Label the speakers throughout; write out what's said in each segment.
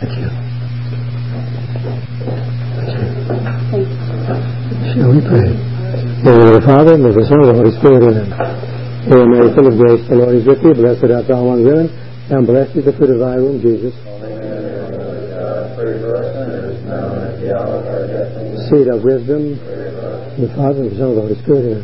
Speaker 1: Thank you. Shall we pray? In the name of the Father, and of the Son, and of the Holy Spirit, amen. Hail Mary, full of grace, the Lord is with thee. Blessed art thou among women, and blessed is the fruit of thy womb, Jesus. Seed of wisdom, the Father, and the Son, and of the Holy Spirit, amen.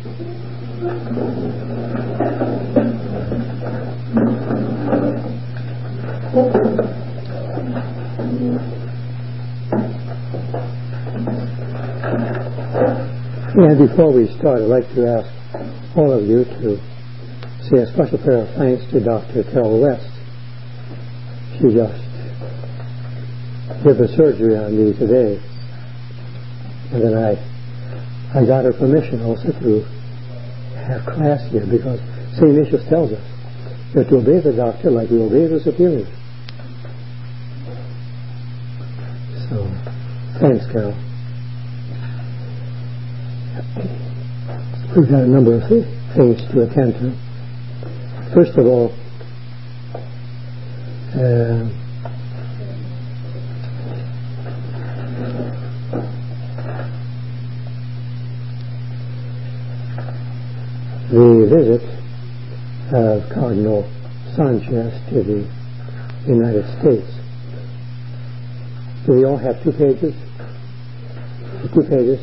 Speaker 1: And before we start, I'd like to ask all of you to say a special prayer of thanks to Dr. Carol West. She just did the surgery on me today, and then I got her permission also to have class here, because St. Ignatius tells us that to obey the doctor like we obey the superior. So, thanks, Carol. We've got a number of things to attend to. First of all, the visit of Cardinal Sanchez to the United States. Do we all have 2 pages? 2 pages?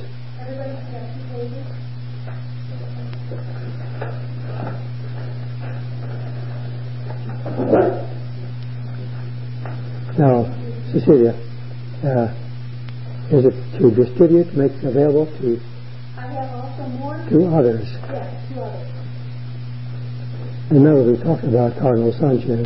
Speaker 1: Now, Cecilia, is it to distribute, make available to?
Speaker 2: I have also more.
Speaker 1: To others.
Speaker 2: Yes, to others.
Speaker 1: Remember, we talked about Cardinal Sanchez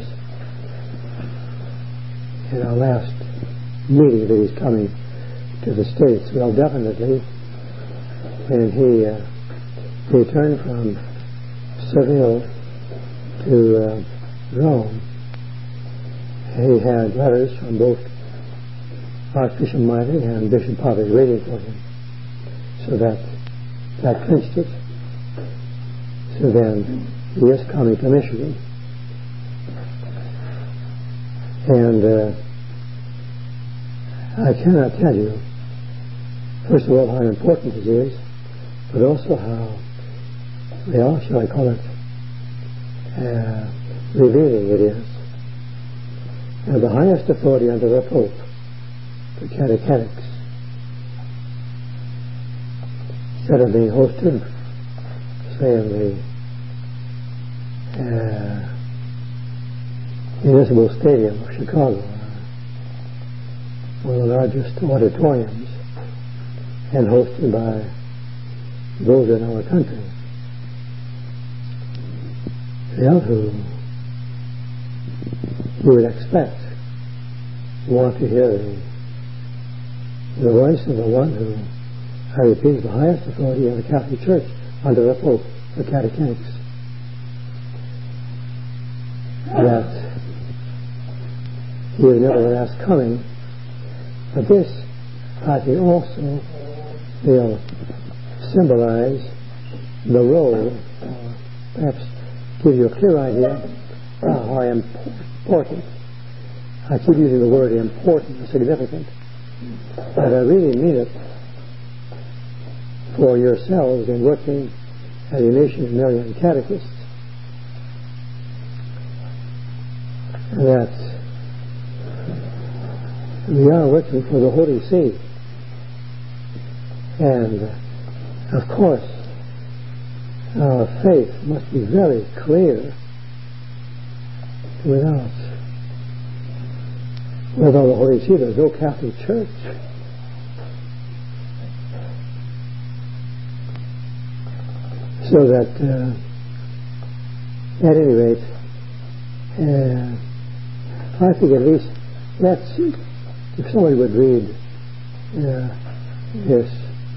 Speaker 1: in our last meeting that he's coming to the States. Well, definitely, when he returned from Seville to Rome, he had letters from both Archbishop Miley and Bishop Poppy waiting for him. So that clinched it. So then he is coming to Michigan. And I cannot tell you, first of all, how important it is, but also how, well, shall I call it, revealing it is. And the highest authority under the Pope, the catechetics, instead of being hosted, say, in the Municipal Stadium of Chicago, one of the largest auditoriums, and hosted by those in our country, well, who you would expect want to hear the voice of the one who, I repeat, is the highest authority of the Catholic Church under the Pope, the catechetics. That he is nevertheless coming, but this, I think, also will symbolize the role, perhaps give you a clear idea of how important, I keep using the word important or significant, but I really mean it for yourselves in working at Ignatian Marian Catechists, that we are working for the Holy See. And of course our faith must be very clear. Without the Holy See, there's no Catholic Church. So that at any rate, I think at least if somebody would read this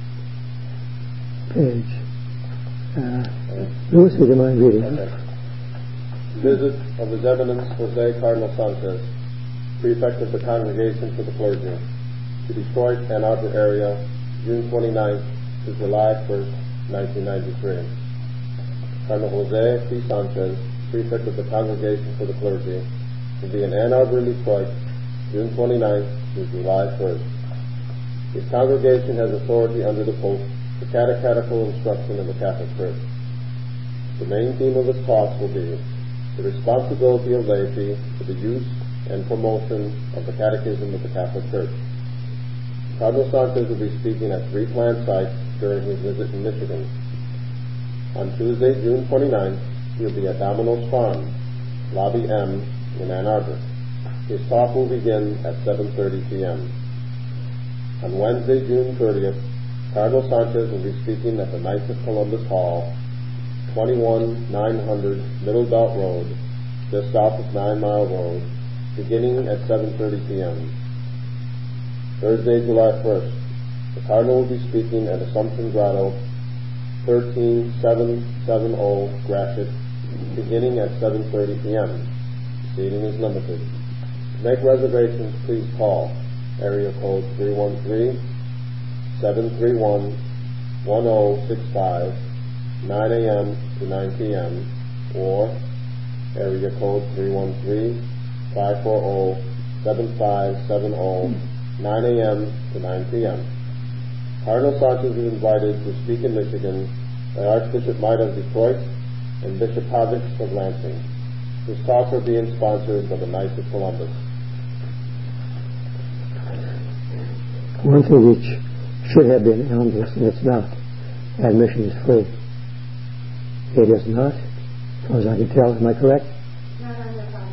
Speaker 1: page. Louis, would you mind reading?
Speaker 3: Okay. Visit of His Eminence Jose Cardinal Sanchez, Prefect of the Congregation for the Clergy, to Detroit, Ann Arbor area, June 29th to July 1st, 1993. Cardinal Jose P. Sanchez, Prefect of the Congregation for the Clergy, will be in Ann Arbor and Detroit June 29th through July 1st. His congregation has authority under the Pope for catechetical instruction in the Catholic Church. The main theme of his talks will be the responsibility of laity for the use and promotion of the Catechism of the Catholic Church. Cardinal Sanchez will be speaking at 3 plant sites during his visit in Michigan. On Tuesday, June 29th, he'll be at Domino's Farm, Lobby M in Ann Arbor. His talk will begin at 7:30 p.m. On Wednesday, June 30th, Cardinal Sanchez will be speaking at the Knights of Columbus Hall, 21900 Middle Belt Road, just south of 9 Mile Road, beginning at 7:30 p.m. Thursday, July 1st, the Cardinal will be speaking at Assumption Grotto, 13770 Gratiot, beginning at 7:30 p.m. Seating is limited. To make reservations, please call area code 313-731-1065, 9 a.m. to 9 p.m. or area code 313-540-7570, 9 a.m. to 9 p.m. Cardinal Sanchez is invited to speak in Michigan by Archbishop Maida of Detroit and Bishop Havich of Lansing. His talks are being sponsored by the Knights of Columbus.
Speaker 1: One thing which should have been endless, and it's not, admission is free. It is not, as far as I can tell. Am I correct?
Speaker 2: Not on your file.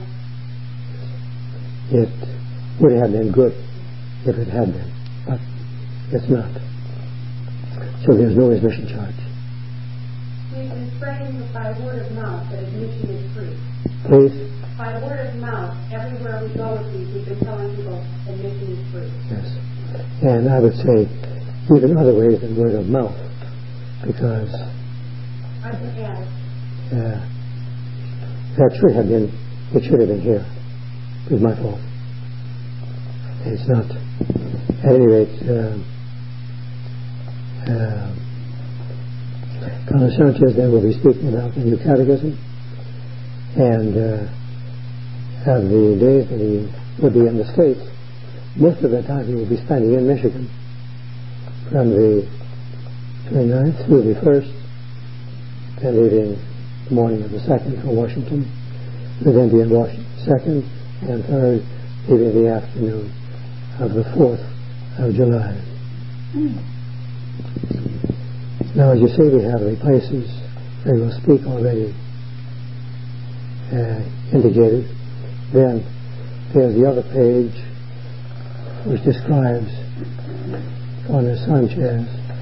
Speaker 1: It would have been good if it had been, but it's not. So there's no admission charge.
Speaker 2: We've been spreading by word of mouth that admission is free.
Speaker 1: Please?
Speaker 2: By word of mouth, everywhere we go with these, we've been telling people admission is free.
Speaker 1: Yes. And I would say even other ways than word of mouth, because
Speaker 2: I can add it.
Speaker 1: that should have been, it should have been here. It was my fault. It's not. At any rate, Cardinal Sanchez then will be speaking about the new catechism, and of the days that he will be in the States, most of the time he will be spending in Michigan from the 29th through the 1st, then leaving the morning of the 2nd for Washington, and then be in Washington 2nd and 3rd, leaving the afternoon of the 4th of July. Now, as you see, we have the places where he will speak already indicated. Then there's the other page which describes Cardinal Sanchez.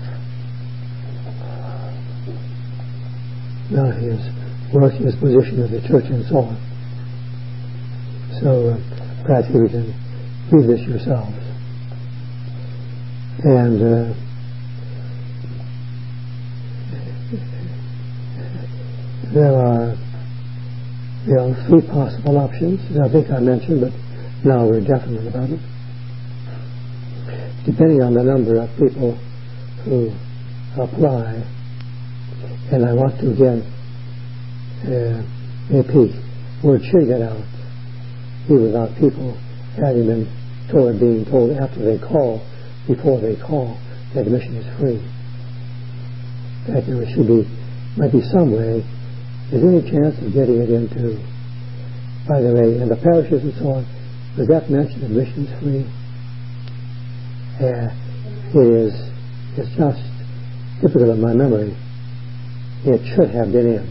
Speaker 1: Now his work, his position of the church and so on. So perhaps you can read this yourselves. And there are 3 possible options, as I think I mentioned, but now we're definite about it. Depending on the number of people who apply, and I want to again repeat, word should get out, even without people having been told, being told after they call, before they call, that admission is free. In fact, there should be, might be some way. Is there any chance of getting it into, by the way, in the parishes and so on, was that mentioned, admission is free? It's just difficult in my memory. It should have been in.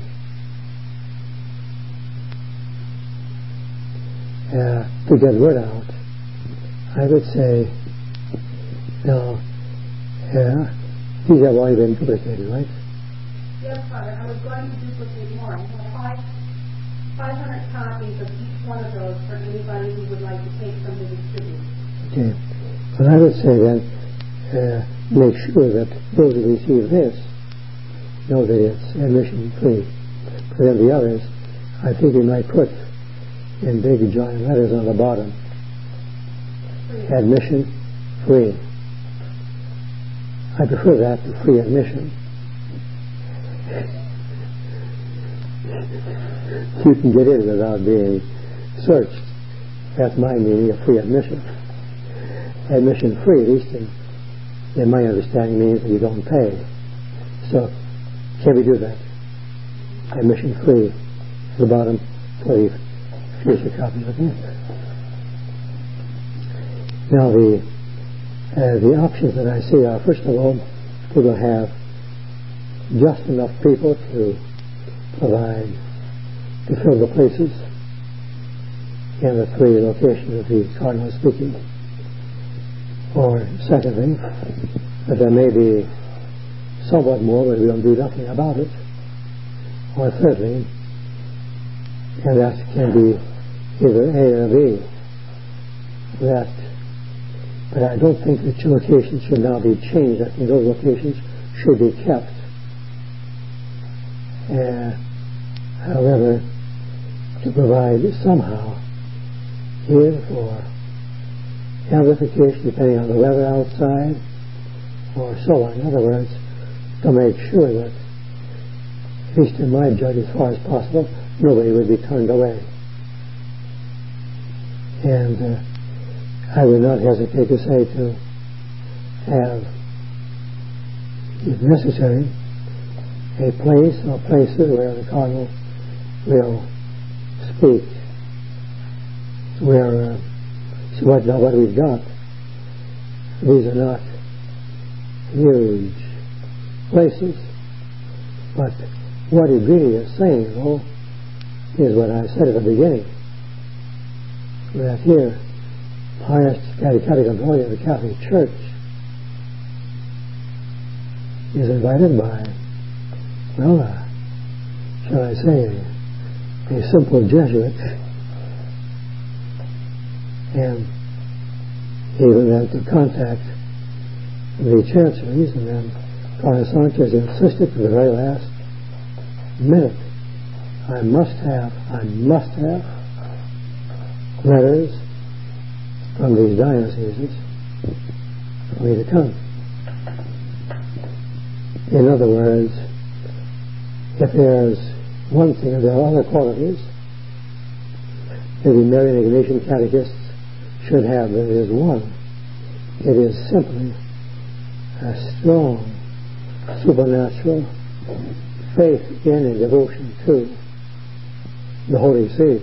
Speaker 1: To get word out, I would say, now, these have already been duplicated, right?
Speaker 2: Yes, Father. I was going to duplicate more. I have 500 copies of each one of those for anybody who would like to take some to distribute.
Speaker 1: Okay. But I would say then, make sure that those who receive this know that it's admission free. But then the others, I think we might put in big giant letters on the bottom, admission free. I prefer that to free admission. You can get in without being searched. That's my meaning of free admission. Admission free, at least in my understanding, means that you don't pay. So, can we do that? Admission free at the bottom for the future copy. Okay? Now, the options that I see are, first of all, we will have just enough people to provide, to fill the places in the three locations that the Cardinal is speaking. Or, secondly, that there may be somewhat more, but we don't do nothing about it. Or thirdly, and that can be either A or B, but I don't think the two locations should now be changed. I think those locations should be kept. However, to provide somehow here for amplification depending on the weather outside or so on. In other words, to make sure that, at least in my judge, as far as possible, nobody would be turned away. And I would not hesitate to say to have, if necessary, a place or places where the Cardinal will speak, where what we've got, these are not huge places, but what he really is saying, though, is what I said at the beginning, that here, highest catechetical authority of the Catholic Church is invited by, well, shall I say, a simple Jesuit, and even then to contact the chanceries, and then Father Sanchez insisted to the very last minute, I must have letters from these dioceses for me to come. In other words, if there's one thing, there are other qualities that the Marian Ignatian catechists should have. There is one. It is simply a strong supernatural faith in and devotion to the Holy See.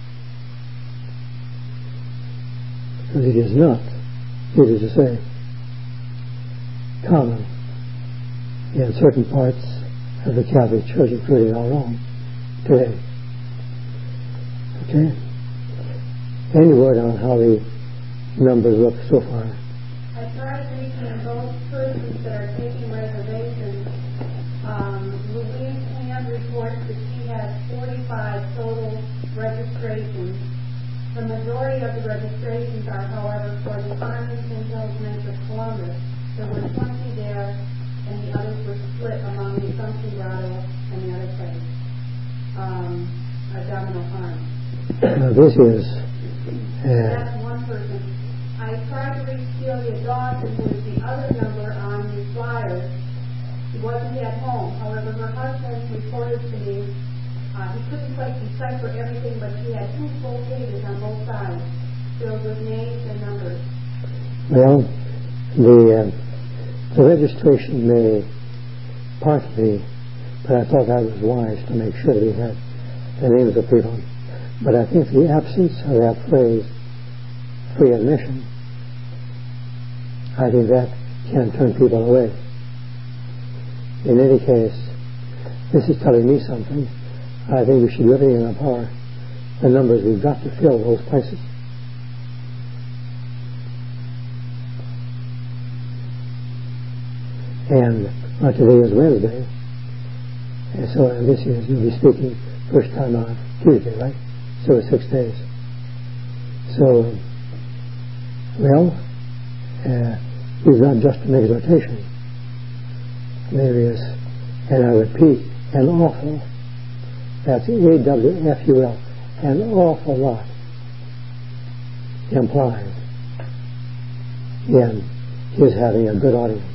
Speaker 1: Because it is not, it is to say, common in certain parts of the Catholic Church, including our own, today. Okay? Any word on how the numbers look so far?
Speaker 2: I tried reaching those persons that are taking reservations. Louise Ham reports that she has 45 total registrations. The majority of the registrations are, however, for the Arlington Hills Men's of Columbus. There were 20 there, and the others were split among the Assumption Grotto and the other place, Domino Farm.
Speaker 1: Now this is...
Speaker 2: That's one person. I tried to reach Celia Dawson, who is the other number on the flyers. She wasn't at home. However, her husband reported to me he couldn't quite decipher everything, but she had 2 full pages on both sides filled with names and numbers.
Speaker 1: Well, the registration may partly, but I thought that was wise to make sure that we had the names of people. But I think the absence of that phrase, free admission, I think that can turn people away. In any case, this is telling me something. I think we should do everything in our power. The numbers we've got to fill those places. And today is Wednesday, and so this is, you'll be speaking first time on Tuesday, right? So it's 6 days. So, well, it's not just an exhortation. There is, and I repeat, an awful, that's AWFUL, an awful lot implied in his having a good audience.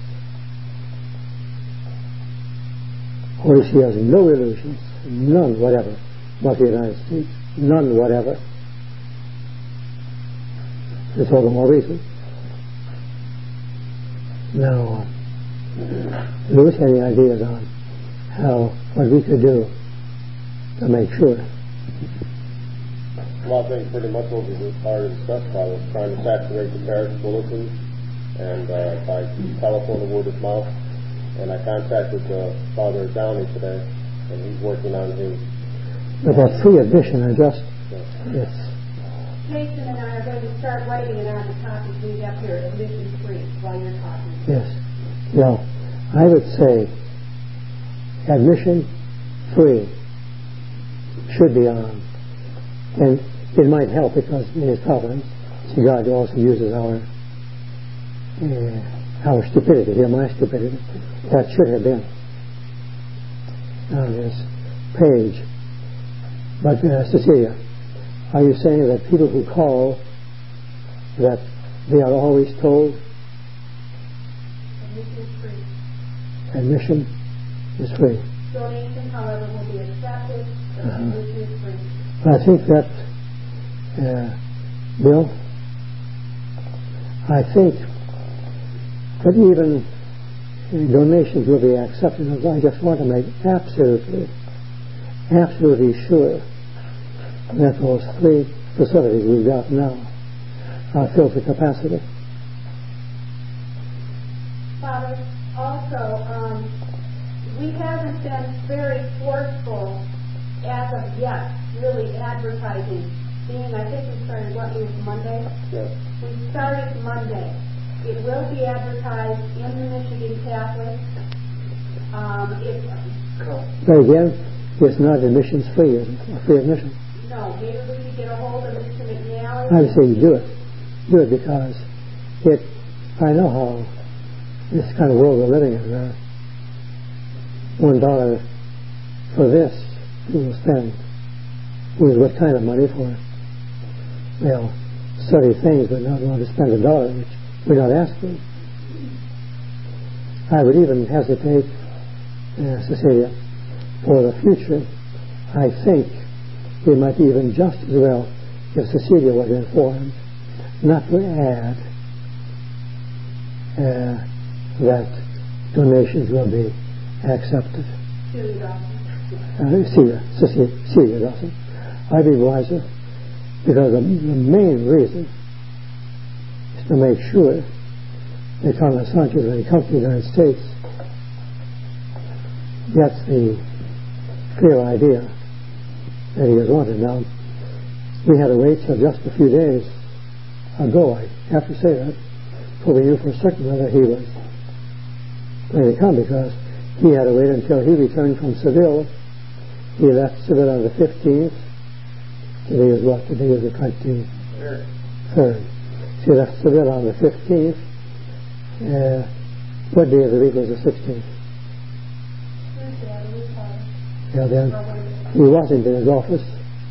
Speaker 1: Holy See has no illusions, none whatever, about the United States, none whatever. It's all the more reason. Now, Louis had any ideas on what we could do to make sure?
Speaker 3: Well, I think pretty much what we already discussed about is trying to saturate the parish bulletins and by telephone and word of mouth. And I contacted Father Downey today, and he's working on his.
Speaker 1: But that free admission, I just, yes.
Speaker 2: Jason and I are going to start writing it on the topic we have here, admission free, while you're talking.
Speaker 1: Yes. Well, I would say admission free should be on. And it might help because in His providence, God also uses our stupidity, my stupidity. That should have been on this page. But Cecilia, are you saying that people who call, that they are always told admission is free?
Speaker 2: Donation, however, will be accepted. Admission is free.
Speaker 1: I think that, Bill, I think that even donations will be accepted. I just want to make absolutely sure that those 3 facilities we've got now are filled to capacity.
Speaker 2: Father, also, we haven't been very forceful as of yet, really advertising. I think we started, Monday?
Speaker 3: Yes.
Speaker 2: We started Monday. It will be advertised in the Michigan Catholic.
Speaker 1: But again, it's not admissions free, is it? Free admission.
Speaker 2: No, maybe we could get a hold of Mr. McNally.
Speaker 1: I would say you do it. Do it because I know how this kind of world we're living in. $1 for this, we will spend. What kind of money for? Well, study things, but not want to spend $1, which we're not asking. I would even hesitate, Cecilia, for the future. I think it might be even just as well if Cecilia was informed not to add that donations will be accepted. Celia Dawson. I'd be wiser because the main reason is to make sure that Carlos Sanchez, when he comes to the United States, gets the clear idea that he has wanted. Now, we had to wait till just a few days ago, I have to say that, before we knew for certain whether he was going to come, because he had to wait until he returned from Seville. He left Seville on the 15th. Today is what? Today is the 23rd. So he left Seville on the 15th. What day of the week was the 16th? Yeah, then he wasn't in his office,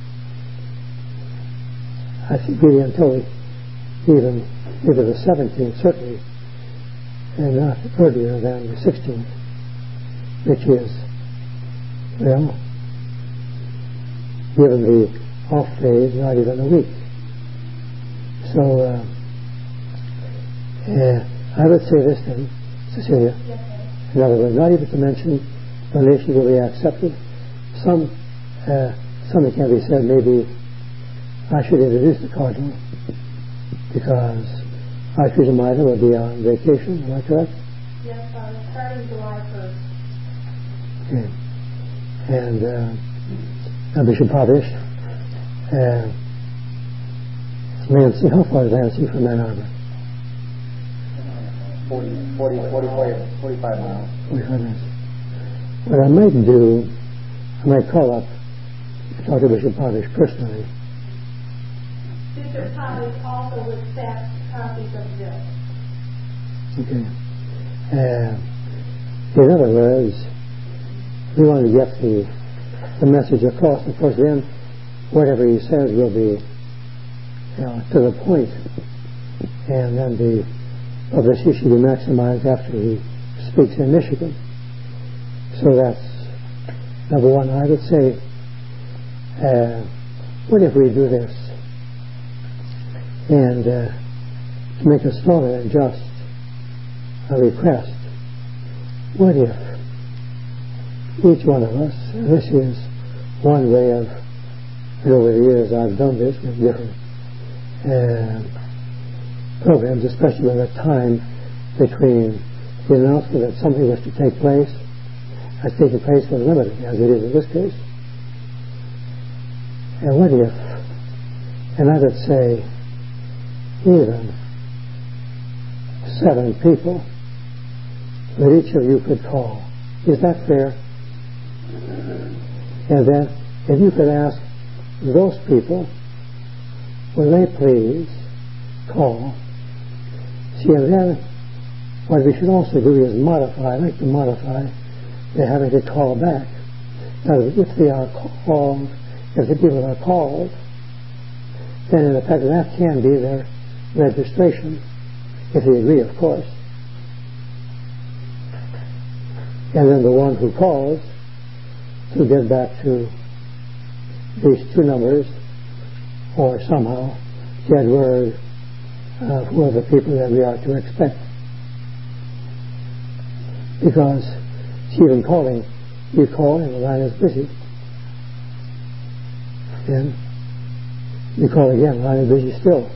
Speaker 1: I think, really until even the 17th, certainly, and not earlier than the 16th, which is, well, given the off days, not even a week. So, I would say this then, Cecilia, in other words, not even to mention donations will be accepted. Something can be said, maybe I should introduce the Cardinal, because Archbishop Minor will be on vacation, am I correct?
Speaker 2: Yes, starting July 1st.
Speaker 1: Okay. And Bishop Povish, Nancy, how far is Nancy from Ann Arbor?
Speaker 4: 45 miles.
Speaker 1: 45 minutes. What I might do, I might call up, talk to Bishop Povish personally.
Speaker 2: Bishop Povish also would fax copies of this.
Speaker 1: Okay. In other words, we want to get the message across. Of course, then whatever he says will be to the point, and then the publicity should be maximized after he speaks in Michigan. So that's number one. I would say, what if we do this? And to make a stronger and just request. What if each one of us, and this is one way of, over the years I've done this with different programs, especially when the time between the announcement that something was to take place has taken place was limited, as it is in this case. And what if, and I would say even 7 people that each of you could call. Is that fair? And then if you could ask those people, will they please call? See, and then what we should also do is modify, I'd like to modify the having to call back. Now, if they are called, if the people are called, then in effect that can be their registration, if they agree, of course. And then the one who calls to get back to these 2 numbers, or somehow get word of who are the people that we are to expect. Because even calling, you call and the line is busy. Then you call again, the line is busy still.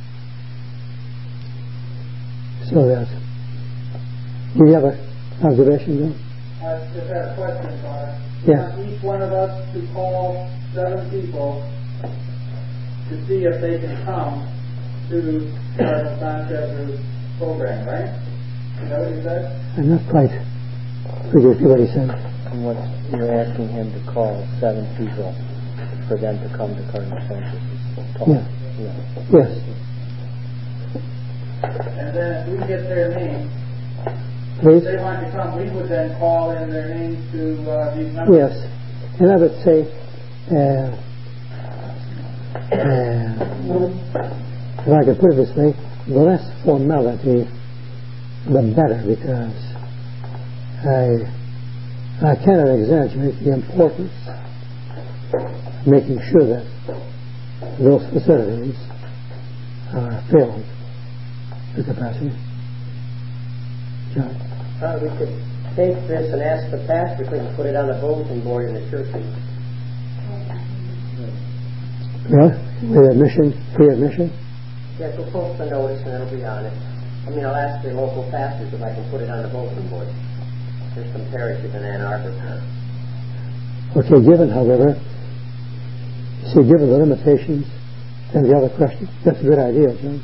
Speaker 1: So that, do you have an observation, Bill?
Speaker 4: I just had a question, Father.
Speaker 1: Yeah.
Speaker 4: Each one of us to call 7 people to see if they can come to Cardinal Sanchez's program, right? You know what he said?
Speaker 1: I'm not quite clear what he said.
Speaker 5: And what you're asking him to call 7 people for them to come to Cardinal Sanchez's talk.
Speaker 1: Yeah. Yes.
Speaker 4: And then if we get their name,
Speaker 1: Please?
Speaker 4: if they want to come, we would then call in their names to these numbers.
Speaker 1: Yes. And I would say if I could put it this way, the less formality, the better, because I cannot exaggerate the importance of making sure that those facilities are filled to capacity. John?
Speaker 5: We could take this and ask the pastor if we can put it on the bulletin board in the churches.
Speaker 1: Well, with admission, free admission?
Speaker 5: Yes, we'll post the notice and it'll be on it. I'll ask the local pastors if I can put it on the bulletin board. There's some parishes in Ann Arbor.
Speaker 1: Okay, given, however, given the limitations and the other question, that's a good idea, John.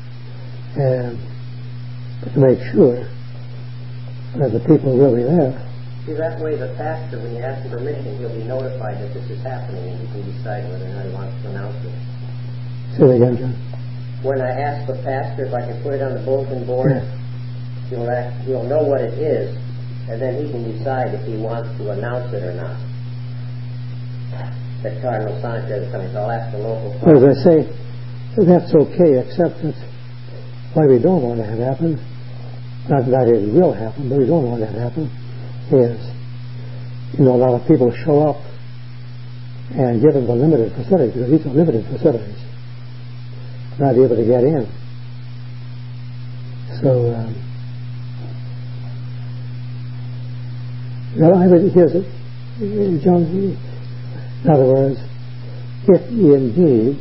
Speaker 1: But to make sure that the people will be there.
Speaker 5: See, that way the pastor, when you ask for permission, he'll be notified that this is happening and he can decide whether or not he wants to announce it.
Speaker 1: Say that again, John.
Speaker 5: When I ask the pastor if I can put it on the bulletin board, he'll know what it is, and then he can decide if he wants to announce it or not. That Cardinal Sanchez is coming, so I'll ask the local pastor.
Speaker 1: Well, as I say, that's okay, except that what we don't want to have happen, not that it will happen, but we don't want that to happen, is, a lot of people show up and given the limited facilities, because these are limited facilities, not able to get in. So, here's it, John, in other words, if indeed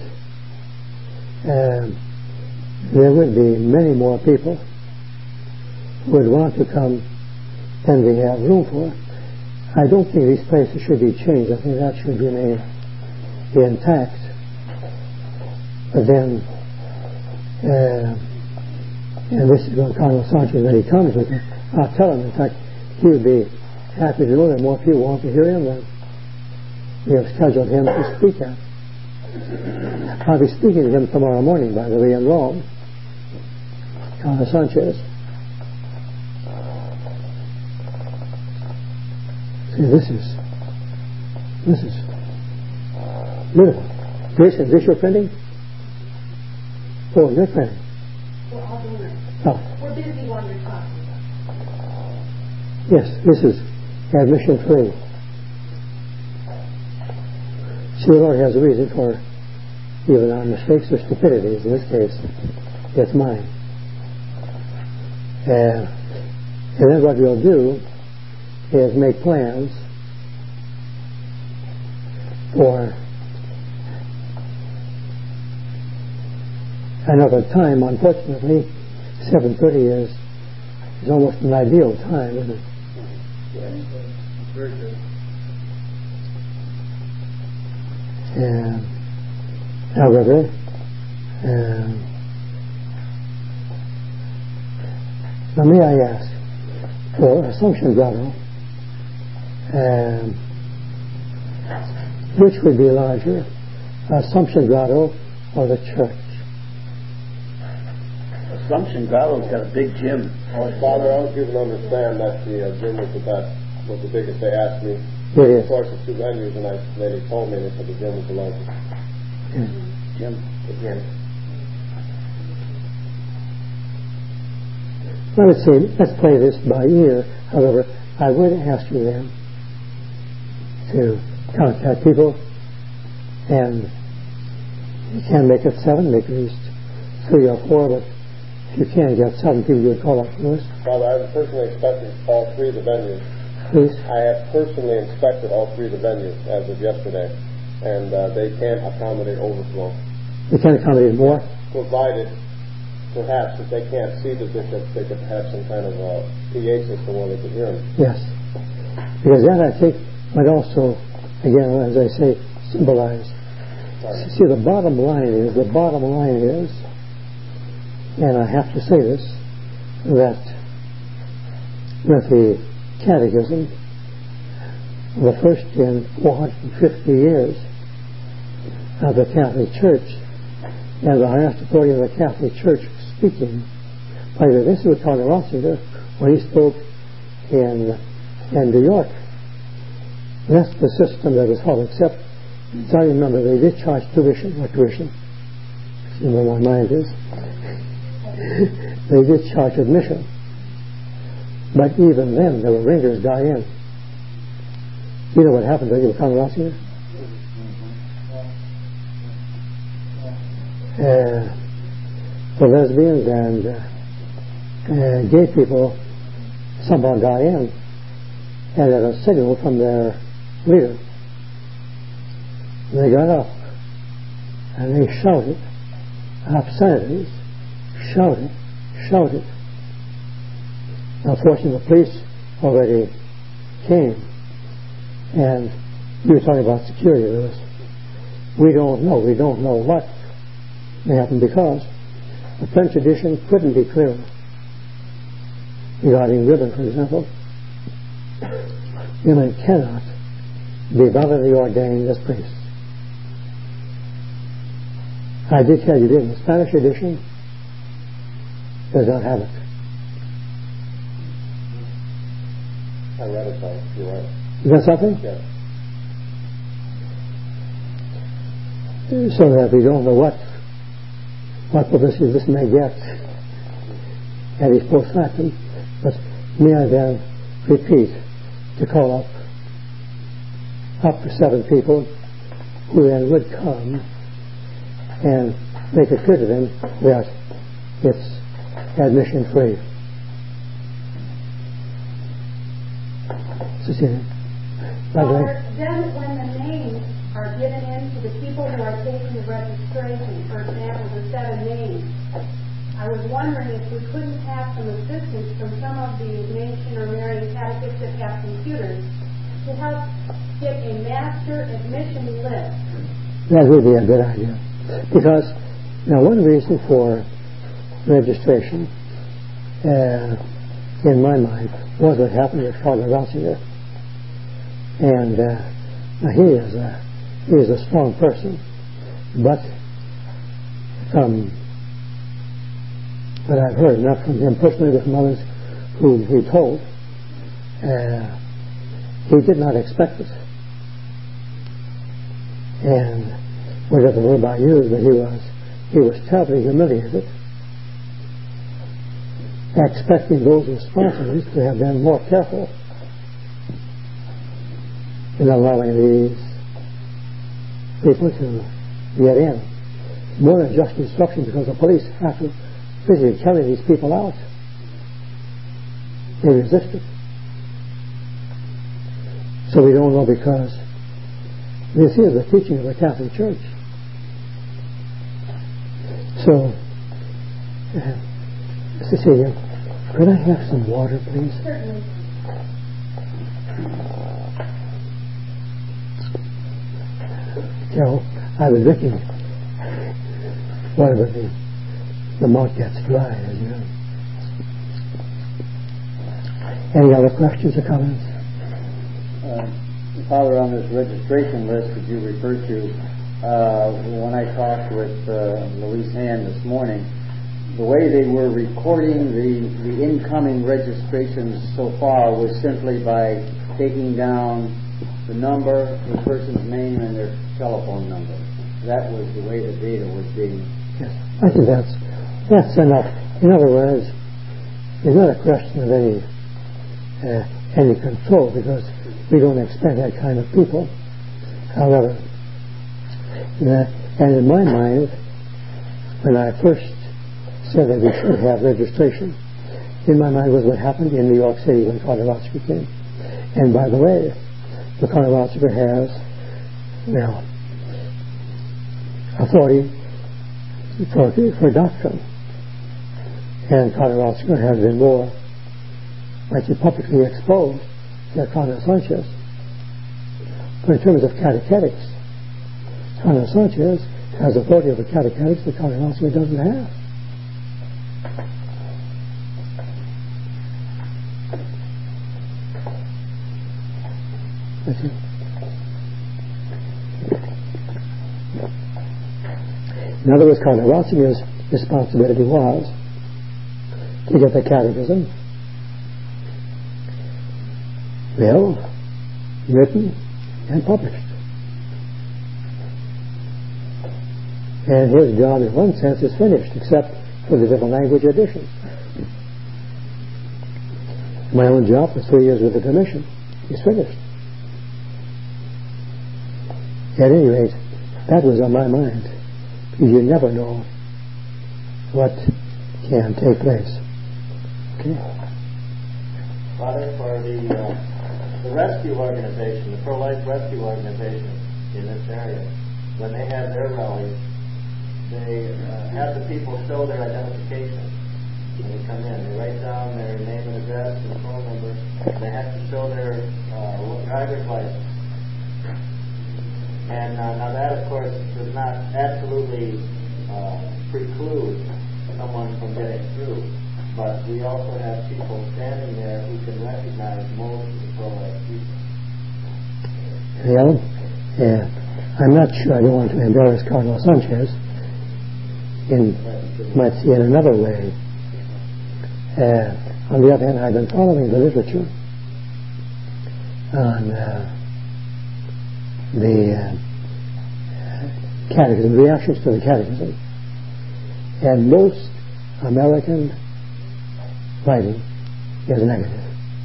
Speaker 1: there would be many more people who would want to come than we have room for, I don't think these places should be changed. I think that should remain intact. But then, and this is when Cardinal Sanchez, when he comes with it, I'll tell him, in fact, he would be happy to know that more people want to hear him than we have scheduled him to speak at. I'll be speaking to him tomorrow morning, by the way, in Rome. Cardinal Sanchez. See, this is beautiful. Jason, is this your printing? Oh, you're printing.
Speaker 2: We're all doing it.
Speaker 1: Oh.
Speaker 2: We're busy while you're talking.
Speaker 1: Yes, this is admission free. See, the Lord has a reason for even our mistakes or stupidities. In this case, it's mine. And then what we'll do is make plans for another time. Unfortunately, 7:30 is almost an ideal time, isn't it?
Speaker 4: Yes, very good.
Speaker 1: However, now may I ask, for Assumption Grotto, which would be larger, Assumption Grotto or the church?
Speaker 6: Assumption Grotto's got a big gym.
Speaker 3: Father, I was given to understand that the gym was the best, was the biggest. They asked me,
Speaker 1: It is.
Speaker 3: of course, the two venues, and they told me, they said the gym was the largest.
Speaker 6: Gym.
Speaker 5: The gym.
Speaker 1: Let's play this by ear. However, I would ask you then to contact people, and you can make it 7, make at least 3 or 4, but if you can't get 7 people, you would call up to us.
Speaker 3: Father, I have personally inspected all 3 of the venues.
Speaker 1: Please.
Speaker 3: I have personally inspected all 3 of the venues as of yesterday, and they can't accommodate overflow.
Speaker 1: You can accommodate more?
Speaker 3: Provided, perhaps, if they can't see the bishop, they could have some kind of a PA system where they could hear him.
Speaker 1: Yes. Because that, I think, might also, again, as I say, symbolize. See, the bottom line is, and I have to say this, that with the Catechism, the first in 450 years of the Catholic Church, and the highest authority of the Catholic Church speaking, by the way, this is what Cardinal Ratzinger, when he spoke in New York. That's the system that is held, except, as I remember, they did charge tuition. You know where my mind is. They did charge admission. But even then, there were ringers got in. You know what happened to you, Cardinal Ratzinger? The lesbians and gay people somehow got in, and at a signal from their leader, they got up and they shouted obscenities, shouted. Now, fortunately, the police already came, and we were talking about security. We don't know what may happen, because the French edition couldn't be clearer regarding women, for example. Women cannot be validly ordained as priests. I did tell you, the Spanish edition does not have it.
Speaker 3: I read it, though. You're right.
Speaker 1: Is that something?
Speaker 3: Yes.
Speaker 1: So that we don't know what publicity this may get at its post factum, but may I then repeat to call up to 7 people who then would come and make it clear to them that it's admission free. Cecilia.
Speaker 2: Then when the names are given in to the people who are taking the registration, for example, the 7 names, I was wondering if we couldn't have some assistance from some of the Nation or Marian catechists that have computers to help get a master admission list.
Speaker 1: That would be a good idea. Because, now, one reason for registration, in my mind, was what happened with Father Ratzinger. And now he is a strong person, but from what I've heard, not from him personally, but from others whom he told, he did not expect it. And whatever word I used, but he was terribly humiliated, expecting those responsible to have been more careful in allowing these people to get in. More than just instruction, because the police have to physically carry these people out. They resist it. So we don't know because this is the teaching of the Catholic Church. So, Cecilia, could I have some water, please?
Speaker 2: Certainly.
Speaker 1: Carol, I was drinking water, but the mouth gets dry, as you know. Any other questions or comments?
Speaker 7: Father, on this registration list that you referred to, when I talked with Louise Hand this morning, the way they were recording the incoming registrations so far was simply by taking down the number, the person's name, and their telephone number. That was the way the data was being.
Speaker 1: Yes, I think that's enough. In other words, it's not a question of any control, because we don't expect that kind of people. However, and in my mind, when I first said that we should have registration, in my mind was what happened in New York City when Carter-Rotsky came. And by the way, the Carter-Rotsky has authority for doctrine, and Carter-Rotsky has been more publicly exposed than Cardinal Sanchez. But in terms of catechetics, Cardinal Sanchez has authority over catechetics that Carter-Rotsky doesn't have. That's it. In other words, Carter-Rotsky's responsibility was to get the catechism written and published. And his job, in one sense, is finished, except for the different language editions. My own job for 3 years with the commission is finished. At any rate, that was on my mind, because you never know what can take place. Okay?
Speaker 8: Father, for the rescue organization, the pro-life rescue organization in this area, when they have their rallies, they have the people show their identification when they come in. They write down their name and address and phone number. They have to show their driver's license. And now that, of course, does not absolutely preclude someone from getting through. But we also have people standing there who can recognize most of the pro-life people.
Speaker 1: I'm not sure. I don't want to embarrass Cardinal Sanchez. Might see it another way. On the other hand, I've been following the literature on the catechism, reactions to the catechism, and most American writing is negative,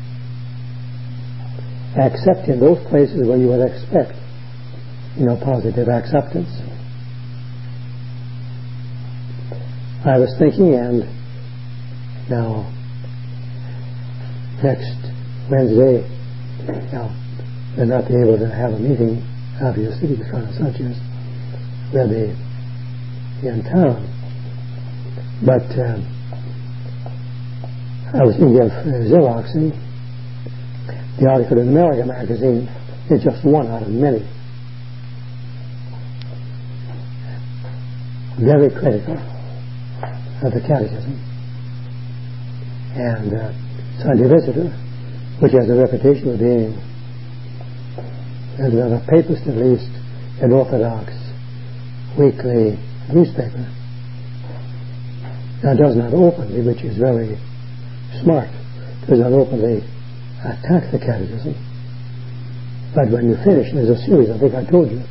Speaker 1: except in those places where you would expect, positive acceptance. I was thinking, and now next Wednesday, they'll not be able to have a meeting, obviously, because Cardinal Sanchez will be in town. But I was thinking of Xeroxing. The article in America magazine is just one out of many. Very critical of the catechism. And Sunday Visitor, which has a reputation of being, as a papist at least, an Orthodox weekly newspaper, now does not openly, which is very smart, does not openly attack the catechism. But when you finish, there's a series, I think I told you,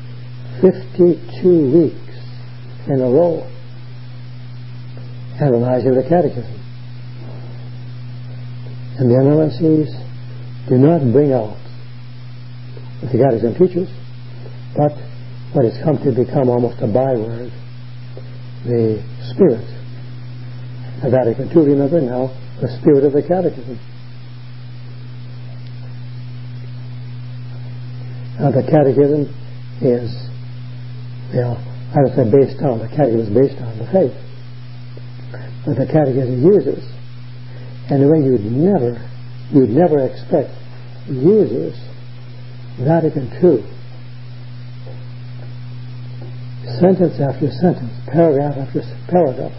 Speaker 1: 52 weeks in a row analyzing the catechism. And the analyses do not bring out what the catechism teaches, but what has come to become almost a byword, the spirit The Vatican II, remember now, the spirit of the Catechism. Now the Catechism is, I would say based on, the Catechism is based on the faith. But the Catechism uses, and the way you'd never expect, uses Vatican II, sentence after sentence, paragraph after paragraph.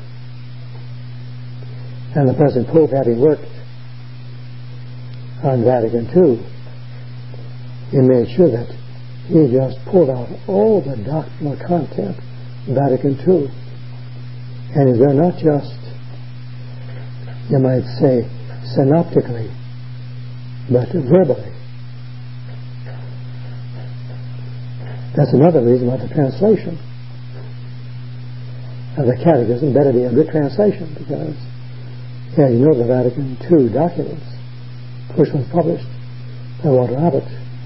Speaker 1: And the present Pope, having worked on Vatican II, he made sure that he just pulled out all the doctrinal content of Vatican II. And they're not just, you might say, synoptically, but verbally. That's another reason why the translation of the Catechism better be a good translation, because you know the Vatican II documents, first ones published by Walter Abbott,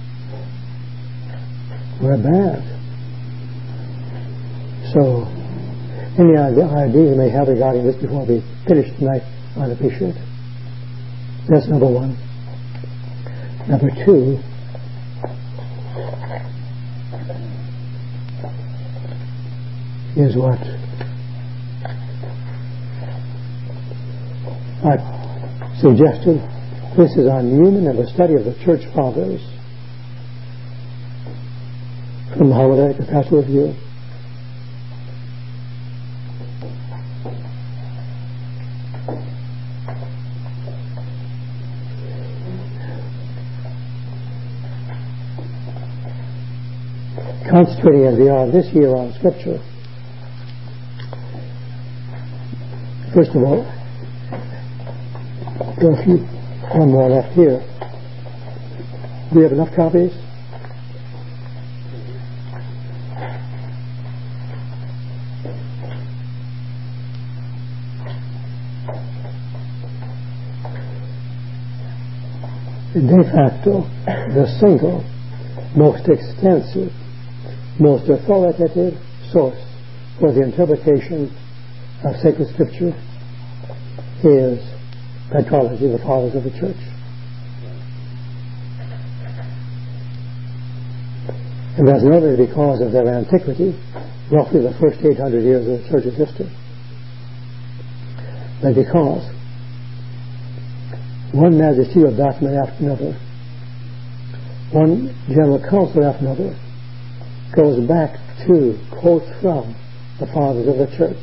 Speaker 1: were bad. So any idea you may have regarding this before we finish tonight, I'd appreciate. That's number one. Number two, is what I suggested. This is on Newman and the study of the Church Fathers from the Holiday Pastoral Review. Concentrating as we are this year on Scripture, first of all, one more left here. Do you have enough copies? De facto, the single most extensive, most authoritative source for the interpretation of sacred Scripture is Petrology, the Fathers of the Church. And that's not only because of their antiquity, roughly the first 800 years of the Church's history, but because one magisterial document after another, one general council after another, goes back to quotes from the Fathers of the Church.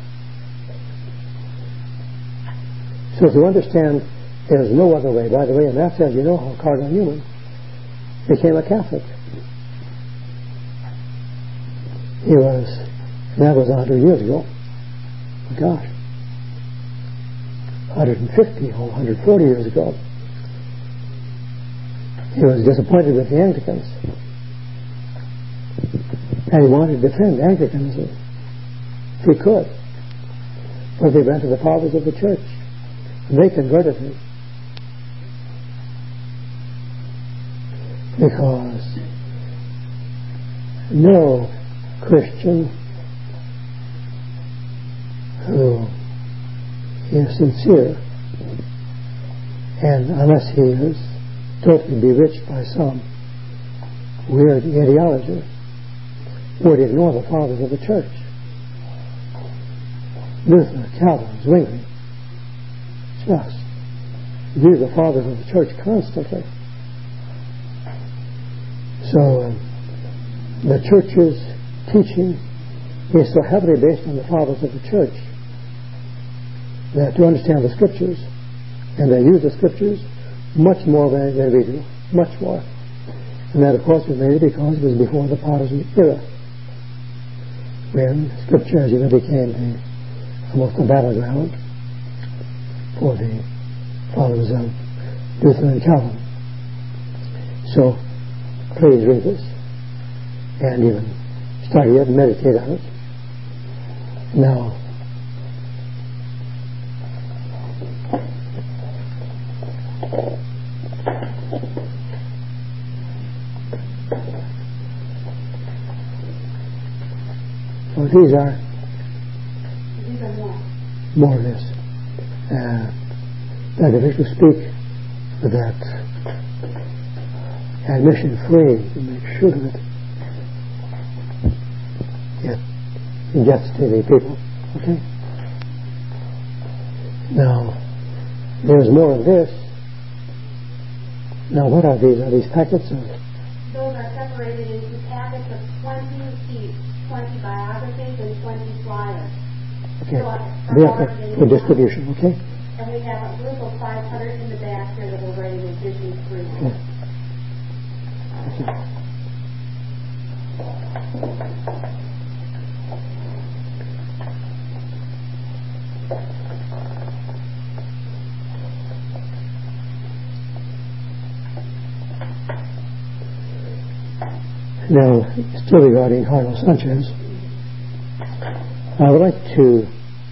Speaker 1: So to understand there's no other way, by the way, and that's as you know how Cardinal Newman became a Catholic. That was 100 years ago. Oh gosh. 150 or 140 years ago. He was disappointed with the Anglicans. And he wanted to defend Anglicanism if he could. But they went to the Fathers of the Church. And they converted him. Because no Christian who is sincere, and unless he is totally bewitched by some weird ideology, would ignore the Fathers of the Church. Luther, Calvin, Zwingli, just view the Fathers of the Church constantly. So the Church's teaching is so heavily based on the Fathers of the Church that to understand the Scriptures, and they use the Scriptures much more than we do, much more. And that, of course, was made because it was before the Protestant era, when Scripture, as you know, became almost a battleground for the followers of Luther and Calvin. So, please read this, and even study it and meditate on it. Now, so these are more or less that if we to speak that admission free, to make sure that it gets to the people. Okay? Now, there's more of this. Now, what are these? Are these packets of?
Speaker 2: Those are separated into packets of 20 each, 20 biographies and 20 flyers.
Speaker 1: Okay.
Speaker 2: So
Speaker 1: They are for distribution, okay?
Speaker 2: And we have a group of 500 in the back here that we're writing additions free.
Speaker 1: Okay. Okay. Now, still regarding Cardinal Sanchez, I would like to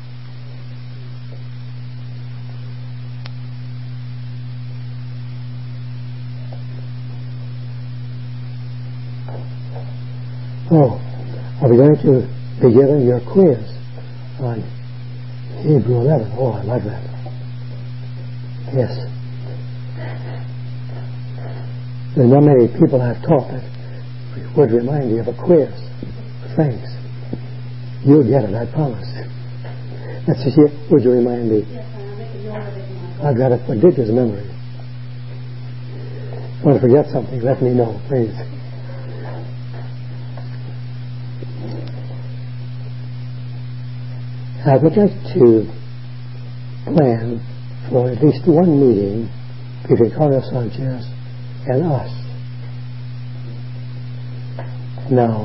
Speaker 1: are we going to be given your quiz on Hebrew 11? Oh, I like that. Yes. There's not many people I've taught that would remind you of a quiz. Thanks. You'll get it, I promise. That's just it. Would you remind me?
Speaker 2: Yes, I'll make a note of it.
Speaker 1: I've got a prodigious memory. If you want to forget something, let me know, please. I would like to plan for at least one meeting between Cardinal Sanchez and us. Now,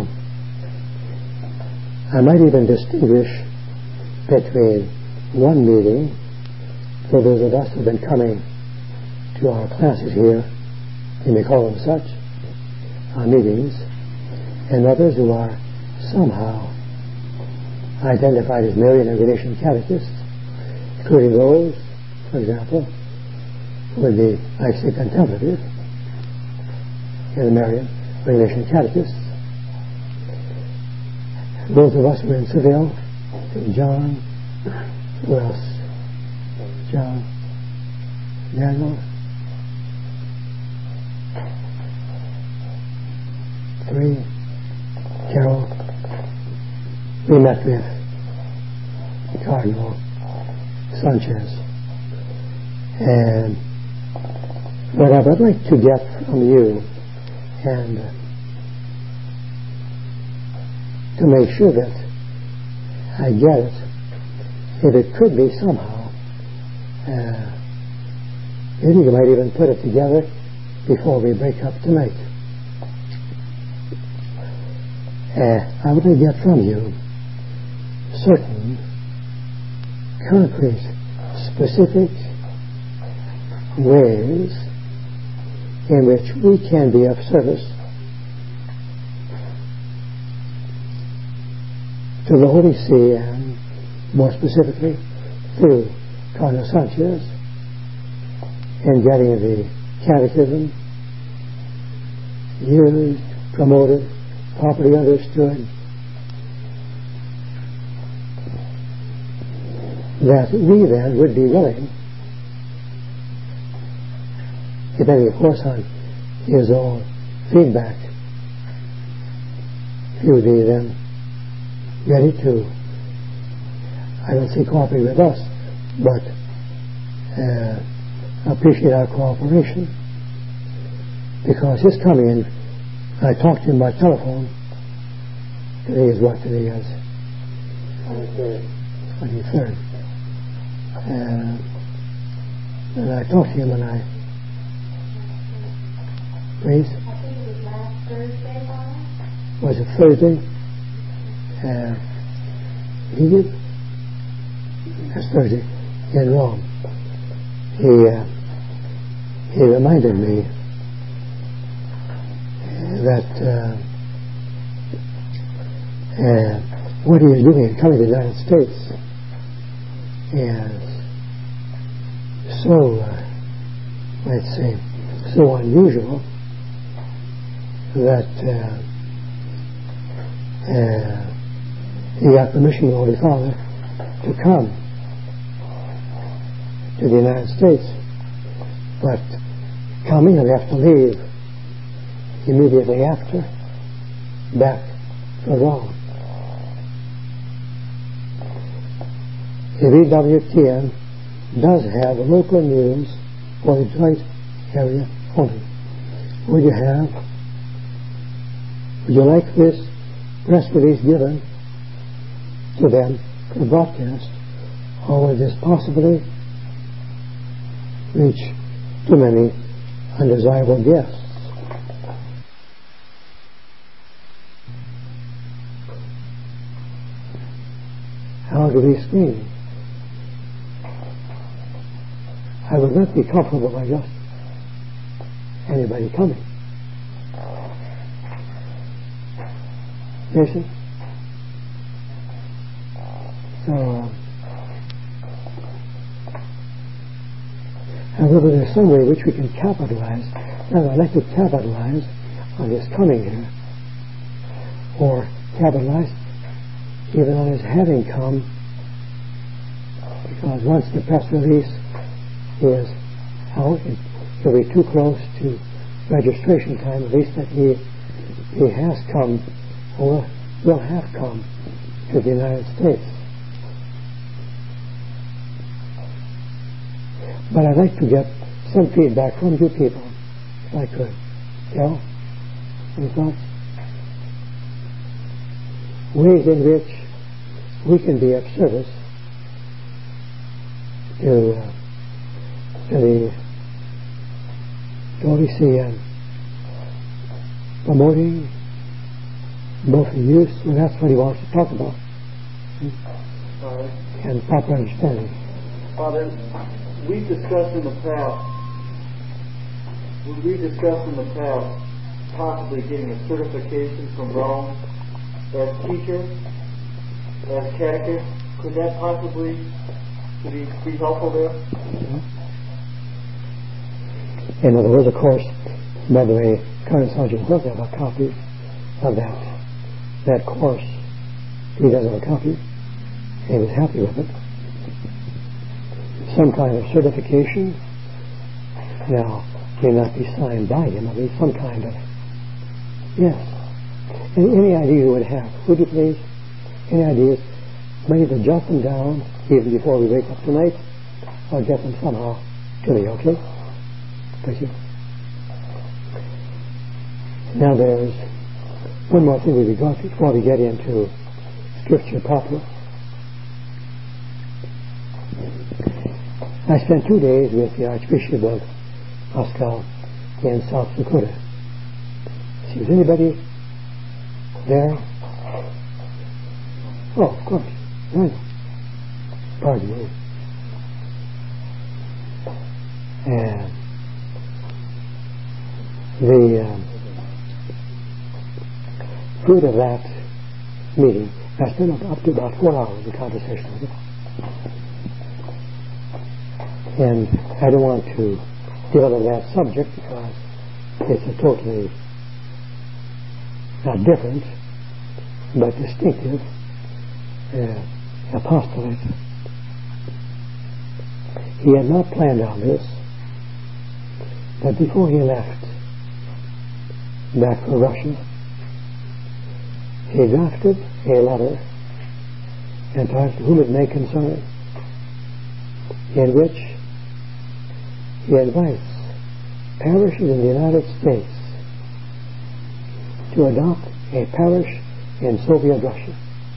Speaker 1: I might even distinguish between one meeting for those of us who have been coming to our classes here, you may call them such, our meetings, and others who are somehow identified as Marian and Venetian catechists, including those, for example, who would be, I say, contemplative in the Marian or Venetian catechists. Those of us who are in Seville, John, who else? John, Daniel, 3, Carol. We met with Cardinal Sanchez. And what I would like to get from you, and to make sure that I get it, if it could be somehow, maybe you might even put it together before we break up tonight. I would like to get from you certain concrete, specific ways in which we can be of service to the Holy See, and more specifically through Cardinal Sanchez, in getting the catechism used, promoted, properly understood, that we then would be willing, depending of course on his own feedback, he would be then ready to, I don't say cooperate with us, but appreciate our cooperation, because his coming in, I talked to him by telephone. Today is what today is? 23rd. And I talked to him and I... Please?
Speaker 2: I think it was last Thursday, Bob.
Speaker 1: Was it Thursday? He did? That's Thursday. In Rome. He reminded me that what he is doing in coming to the United States is so, let's say, so unusual that he got permission from the Holy Father to come to the United States, but coming and have to leave immediately after back to Rome. The EWTN does have local news for the Detroit area only. Would you like this press release given to them for broadcast, or would this possibly reach too many undesirable guests? How do we screen? I would not be comfortable by just anybody coming. Jason? So, however, there's some way which we can capitalize. Now, I'd like to capitalize on his coming here, or capitalize even on his having come, because once the press release is out, it'll be too close to registration time, at least that he has come, or will have come to the United States. But I'd like to get some feedback from you people, if I could. Cal, any thoughts? Ways in which we can be of service to the OVCN, promoting both the use, and that's what he wants to talk about, and proper understanding.
Speaker 8: Father, we've discussed in the past possibly getting a certification from Rome as teacher, as catechist. Could that possibly be helpful there?
Speaker 1: Mm-hmm. In other words, of course, by the way, Colonel Sergeant does have a copy of that course. He does have a copy. He was happy with it. Some kind of certification. Now, may not be signed by him. I mean, some kind of. Yes. Any idea you would have? Would you please? Any ideas? Maybe to jot them down even before we wake up tonight, or get them somehow to me, okay? Thank you. Now there's one more thing we got before we get into Scripture proper. I spent 2 days with the Archbishop of Moscow in South Dakota. See, is anybody there? Oh, of course. No. Pardon me. And the fruit of that meeting, I spent up to about 4 hours in conversation with him. And I don't want to develop that subject because it's a totally not different but distinctive apostolate. He had not planned on this, but before he left back for Russia, he drafted a letter entitled "Whom It May Concern," in which he invites parishes in the United States to adopt a parish in Soviet Russia.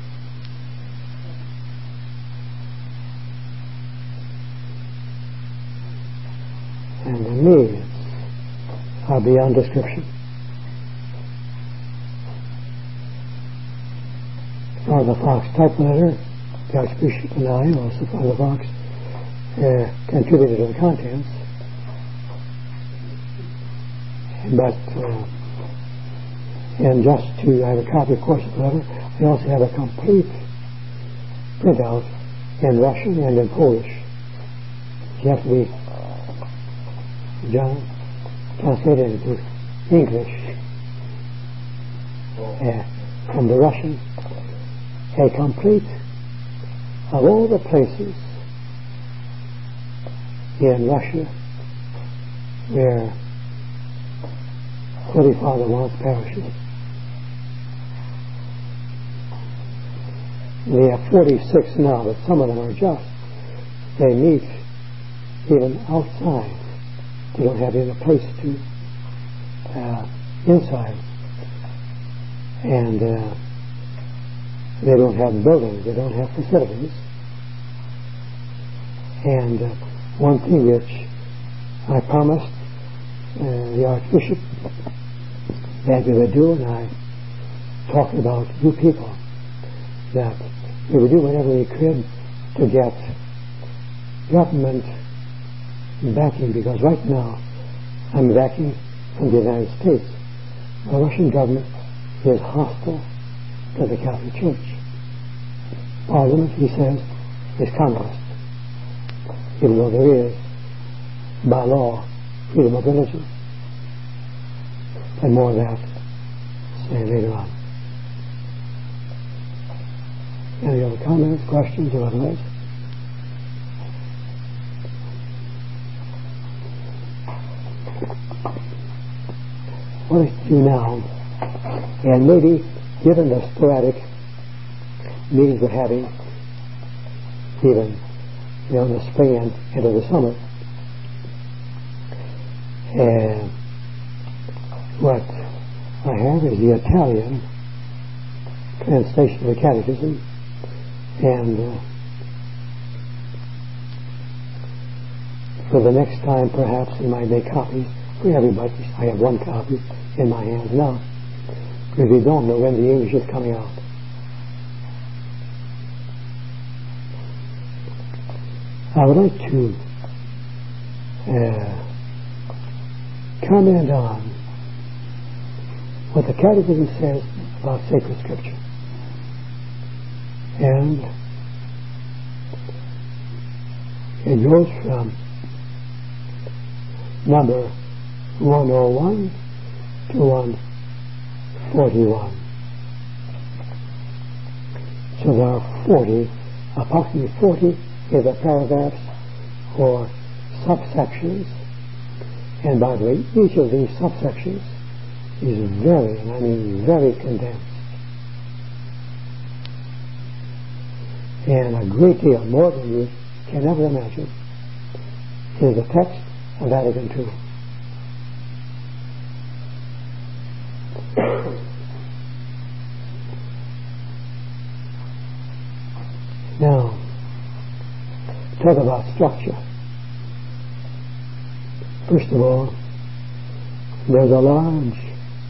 Speaker 1: And the needs are beyond description. Father Fox typewriter, the Archbishop and I, also Father Fox, contributed to the contents. But, and just to have a copy, of course, of the letter, we also have a complete printout in Russian and in Polish. You have to be translated into English from the Russian. A complete of all the places in Russia, where 35 of once parishes. We have 46 now, but some of them are just. They meet even outside. They don't have even a place to inside. And they don't have buildings. They don't have facilities. And one thing which I promised the Archbishop that we would do, and I talked about you people, that we would do whatever we could to get government backing, because right now I'm backing from the United States. The Russian government is hostile to the Catholic Church. Parliament, he says, is communist, even though there is, by law, freedom of religion. And more of that, say later on. Any other comments, questions, or otherwise? What I do now, and maybe given the sporadic meetings we're having, even in the spring and into the summer, and what I have is the Italian translation of the Catechism, and for the next time perhaps we might make copies for everybody. I have one copy in my hands now, because we don't know when the English is coming out. I would like to comment on what the Catechism says about sacred Scripture. And it goes from number 101 to 141. So there are 40, approximately 40 either paragraphs or subsections. And by the way, each of these subsections is very, and I mean very condensed. And a great deal, more than you can ever imagine, is the text of Vatican II. Now, talk about structure. First of all, there's a large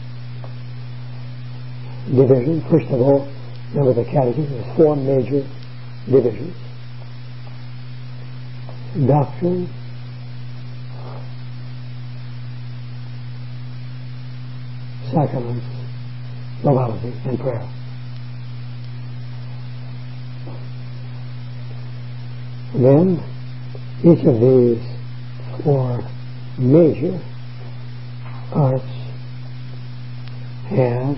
Speaker 1: division. First of all, remember the Catechism, there's 4 major divisions: doctrine, sacraments, morality, and prayer. Then each of these 4 major parts have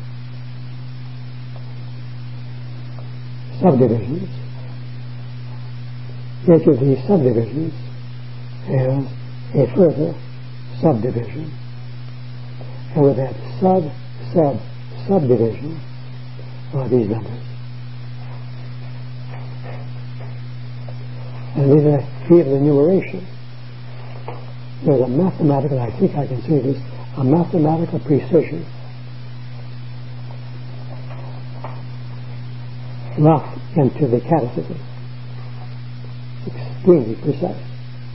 Speaker 1: subdivisions. Each of these subdivisions has a further subdivision. And with that subdivision are these numbers. And these are field of enumeration. There's a mathematical, I think I can say this, a mathematical precision locked into the Catechism. Extremely precise.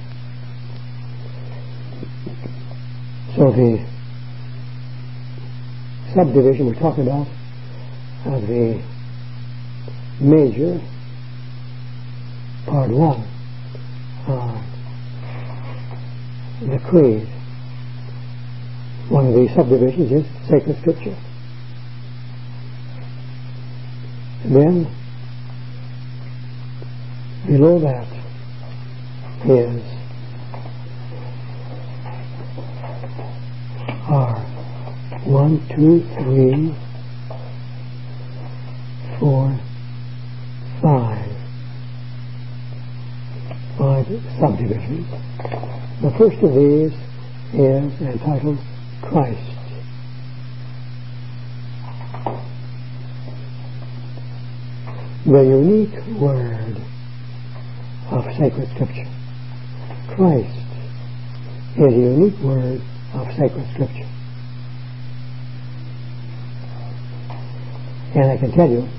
Speaker 1: So the subdivision we're talking about of the major part 1 the creed. One of these subdivisions is sacred Scripture. And then below that is our 1, 2, 3, 4, 5, subdivisions. The first of these is entitled Christ. The unique word of sacred Scripture. Christ is a unique word of sacred Scripture. And I can tell you,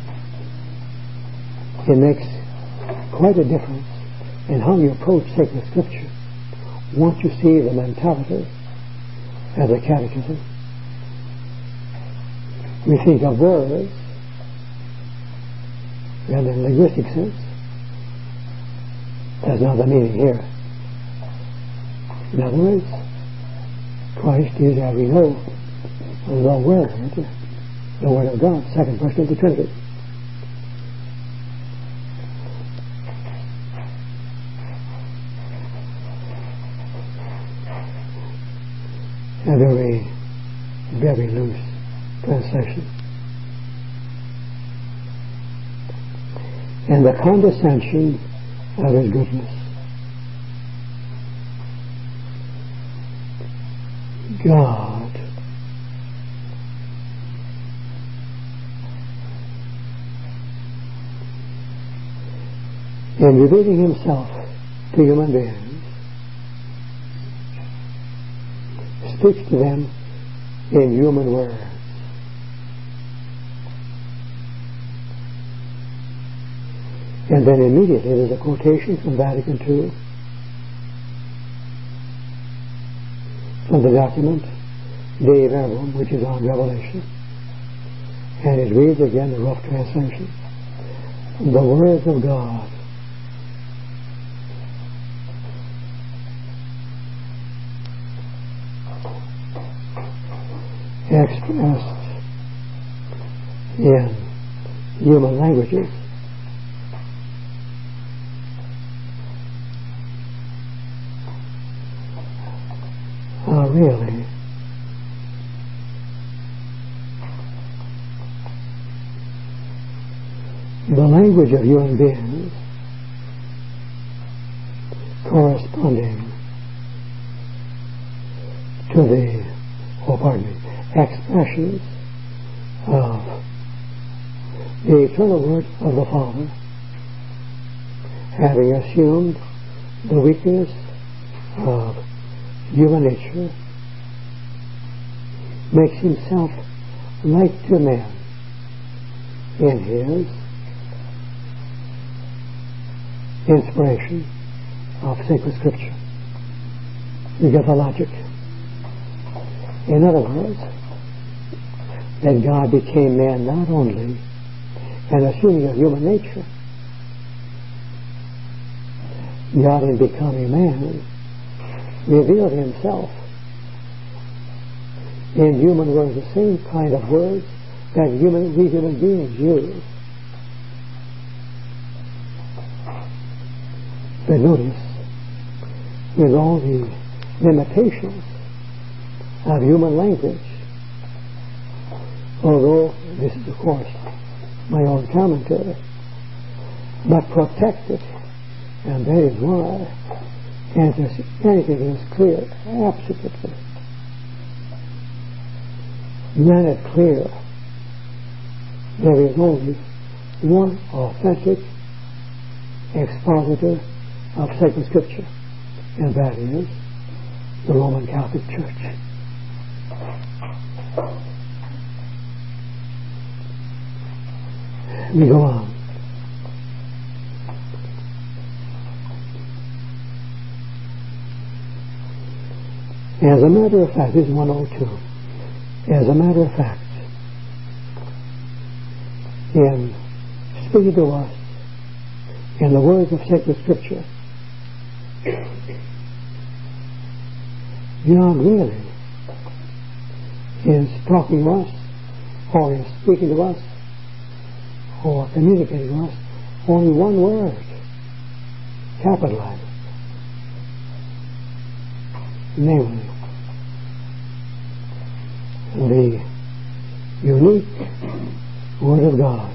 Speaker 1: it makes quite a difference in how you approach sacred Scripture once you see the mentality as a catechism. We think of words in a linguistic sense. That's not the meaning here. In other words, Christ is, as we know, the Word of God, second person of the Trinity. A very, very loose translation. And the condescension of His goodness. God in revealing Himself to human beings speaks to them in human words. And then immediately there's a quotation from Vatican II, from the document Dei Verbum, which is on Revelation. And it reads again the rough translation. The words of God expressed in human languages are really the language of human beings corresponding to the expressions of the eternal Word of the Father, having assumed the weakness of human nature, makes Himself like to man in His inspiration of sacred Scripture. You get the logic. In other words, that God became man not only and assuming a human nature, God in becoming man revealed Himself in human words, the same kind of words that we human beings use. But notice, with all the limitations of human language, although this is of course my own commentary, but protected, and that is why anything is clear, absolutely. Then it's clear there is only one authentic expositor of sacred Scripture, and that is the Roman Catholic Church. We go on. As a matter of fact, this is 102. As a matter of fact, in speaking to us in the words of sacred Scripture, God really is talking to us, or is speaking to us, or communicating to us only one word, capitalized, namely the unique Word of God.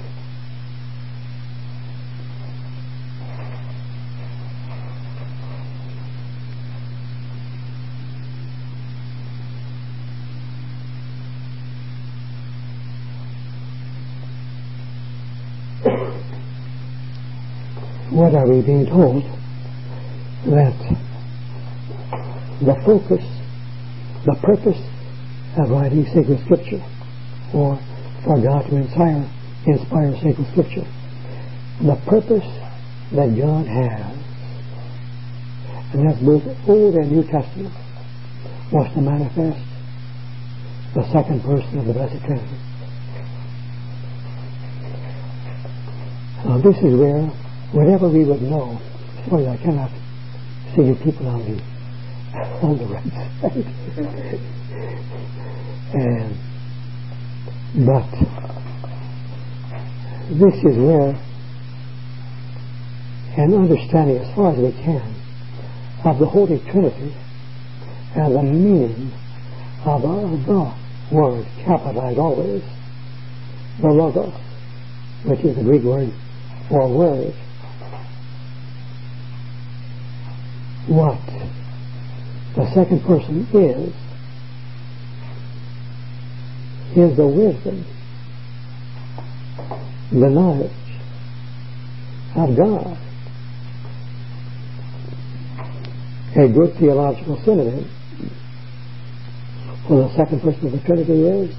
Speaker 1: what are we being told? That the purpose of writing sacred scripture, or for God to inspire sacred scripture, the purpose that God has, and that's both Old and New Testament, was to manifest the second person of the Blessed Trinity. Now this is where, whatever we would know, sorry I cannot see you people on the right side. But this is where an understanding as far as we can of the Holy Trinity and the meaning of the word, capitalized always, the Logos, which is the Greek word for word. What the second person is the wisdom, the knowledge of God. A good theological synonym for the second person of the Trinity is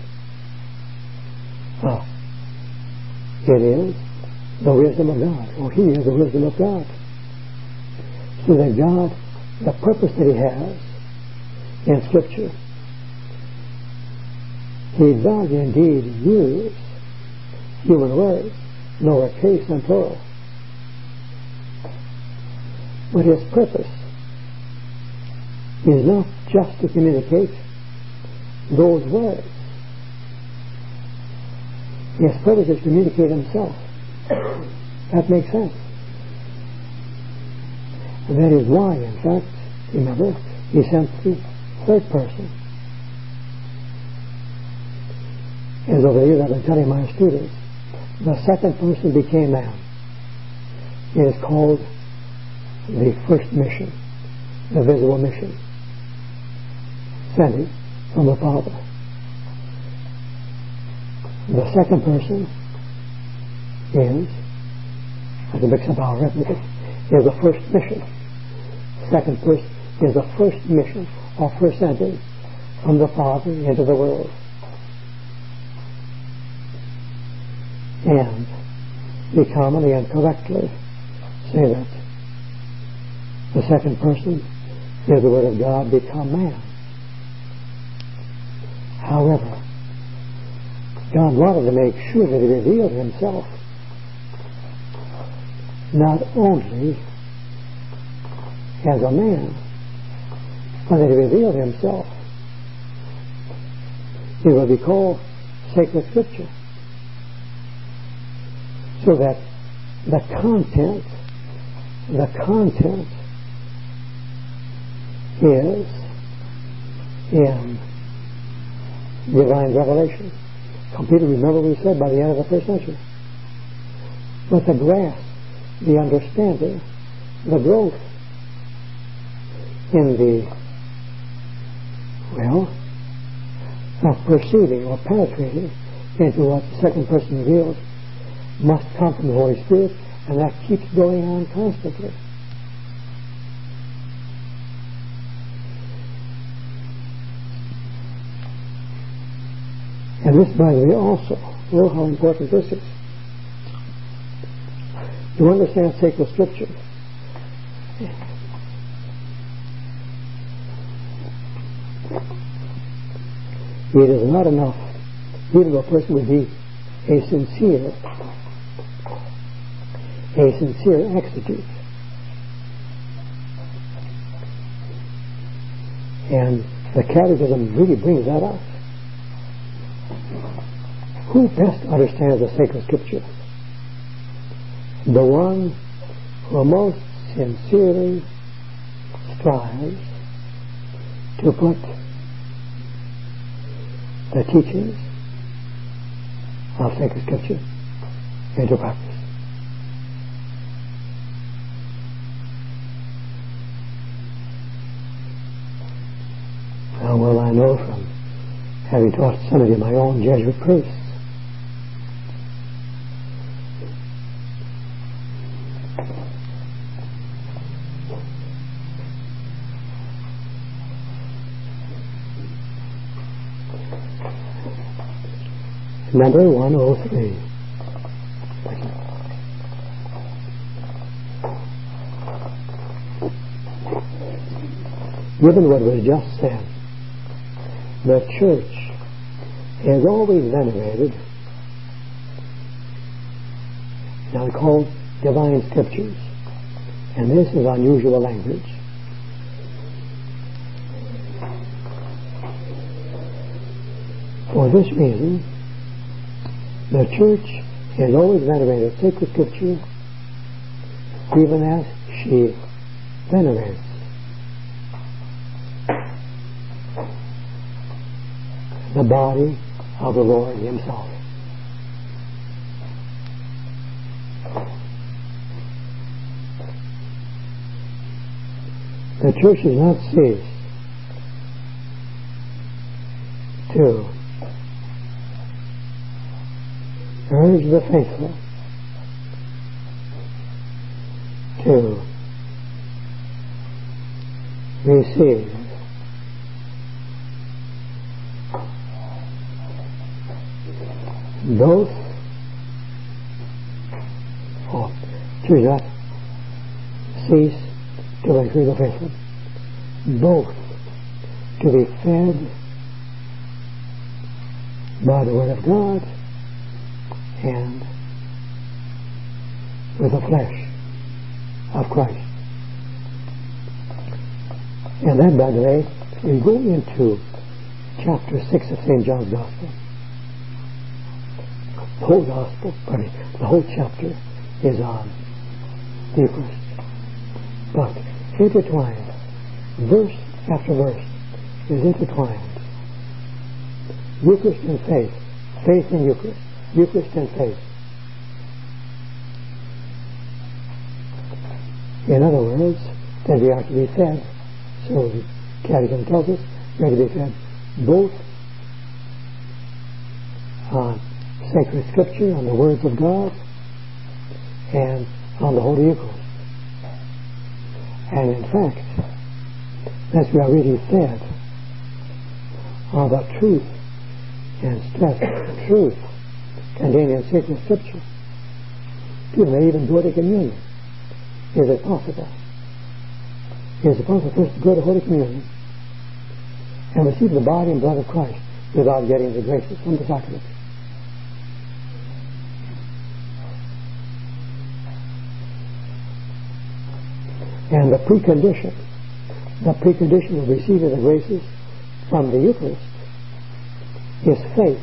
Speaker 1: it is the wisdom of God, or He is the wisdom of God. So that God, the purpose that He has in Scripture, He does indeed use human words, lowercase and plural. But His purpose is not just to communicate those words. His purpose is to communicate Himself. That makes sense. And that is why, in fact, remember, He sent the third person. As over the years I've been telling my students, the second person became man. It is called the first mission, the visible mission, sent from the Father. The second person is, as a mix of our arithmetic, is the first mission. Second person is the first mission, or first sentence, from the Father into the world. And we commonly and correctly say that the second person is the Word of God become man. However, God wanted to make sure that He revealed Himself not only as a man, but that He revealed Himself in what we call sacred scripture, so that the content is in divine revelation. Completely, remember we said by the end of the first century. But the grasp, the understanding, the growth in the, of perceiving or penetrating into what the second person reveals must come from the Holy Spirit, and that keeps going on constantly. And this, by the way, also, how important this is. To understand sacred scripture, it is not enough even if a person would be a sincere exegete. And the Catechism really brings that out. Who best understands the sacred scripture? The one who most sincerely strives to put the teachings of sacred scripture into practice. How well I know from having taught some of you my own Jesuit priests, Number 103. Given what was just said, the church has always venerated now called divine scriptures, and this is unusual language. For this reason, the church has always venerated sacred scripture, even as she venerates the body of the Lord Himself. The church has not ceased to urge the faithful to receive both, church not cease to encourage the faithful, both to be fed by the Word of God and with the flesh of Christ. And then, by the way, we go into chapter 6 of St. John's Gospel. The whole Gospel, the whole chapter is on the Eucharist. But intertwined, verse after verse, is intertwined. Eucharist and faith, faith and Eucharist, Eucharist and faith. In other words, that we are to be fed, so the Catechism tells us, we are to be fed both on sacred scripture, on the words of God, and on the Holy Eucharist. And in fact, as we are really fed on the truth and stress the truth contained in sacred scripture, people may even go to communion. Is it possible? Is it possible for us to go to Holy Communion and receive the body and blood of Christ without getting the graces from the sacrament? And the precondition of receiving the graces from the Eucharist is faith.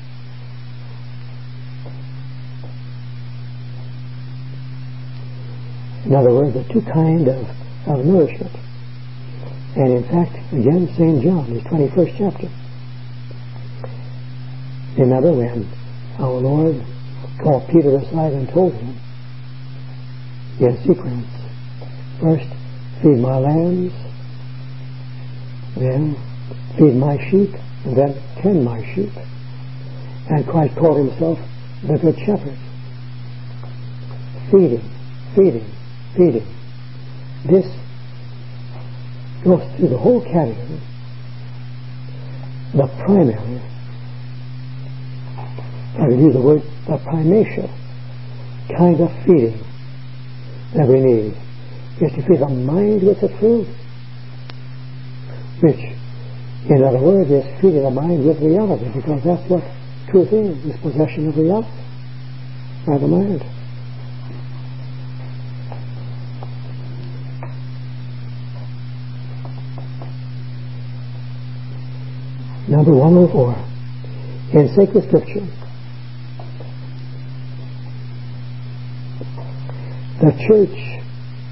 Speaker 1: In other words, the two kinds of nourishment. And in fact, again, St. John, his 21st chapter. Remember when our Lord called Peter aside and told him in sequence, first, feed my lambs, then feed my sheep, and then tend my sheep. And Christ called himself the Good Shepherd. Feeding, feeding, feeding. This goes through the whole catechism. The primary, I would use the word, the primatial kind of feeding that we need is to feed the mind with the truth, which, in other words, is feeding the mind with reality, because that's what truth is possession of reality by the mind. Number 104, in sacred scripture, the church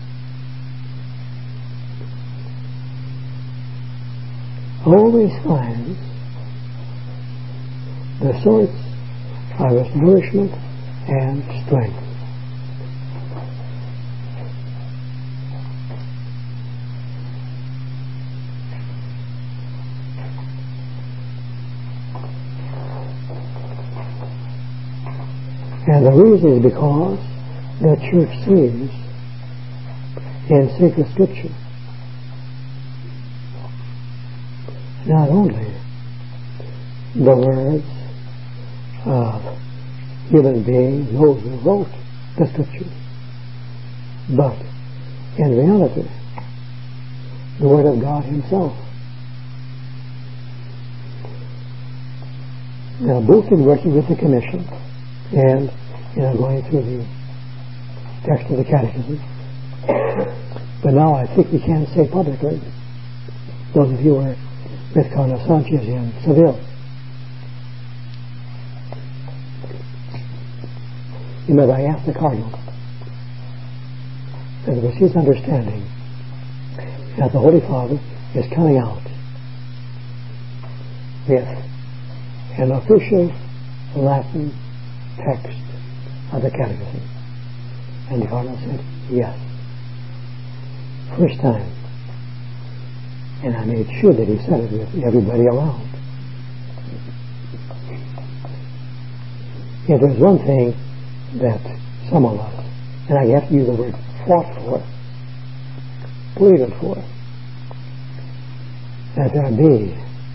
Speaker 1: always finds the source of its nourishment and strength. And the reason is because the church sees in sacred scripture not only the words human being knows who wrote the Scriptures. But in reality, the Word of God Himself. Now, both in working with the Commission and going through the text of the Catechism. But now I think we can say publicly, those of you who were with Cardinal Sanchez in Seville, you know, I asked the Cardinal, that it was his understanding that the Holy Father is coming out with an official Latin text of the Catechism. And the Cardinal said, yes. First time. And I made sure that he said it with everybody around. If there's one thing that some of us, and I have to use the word fought for, pleaded for, that there be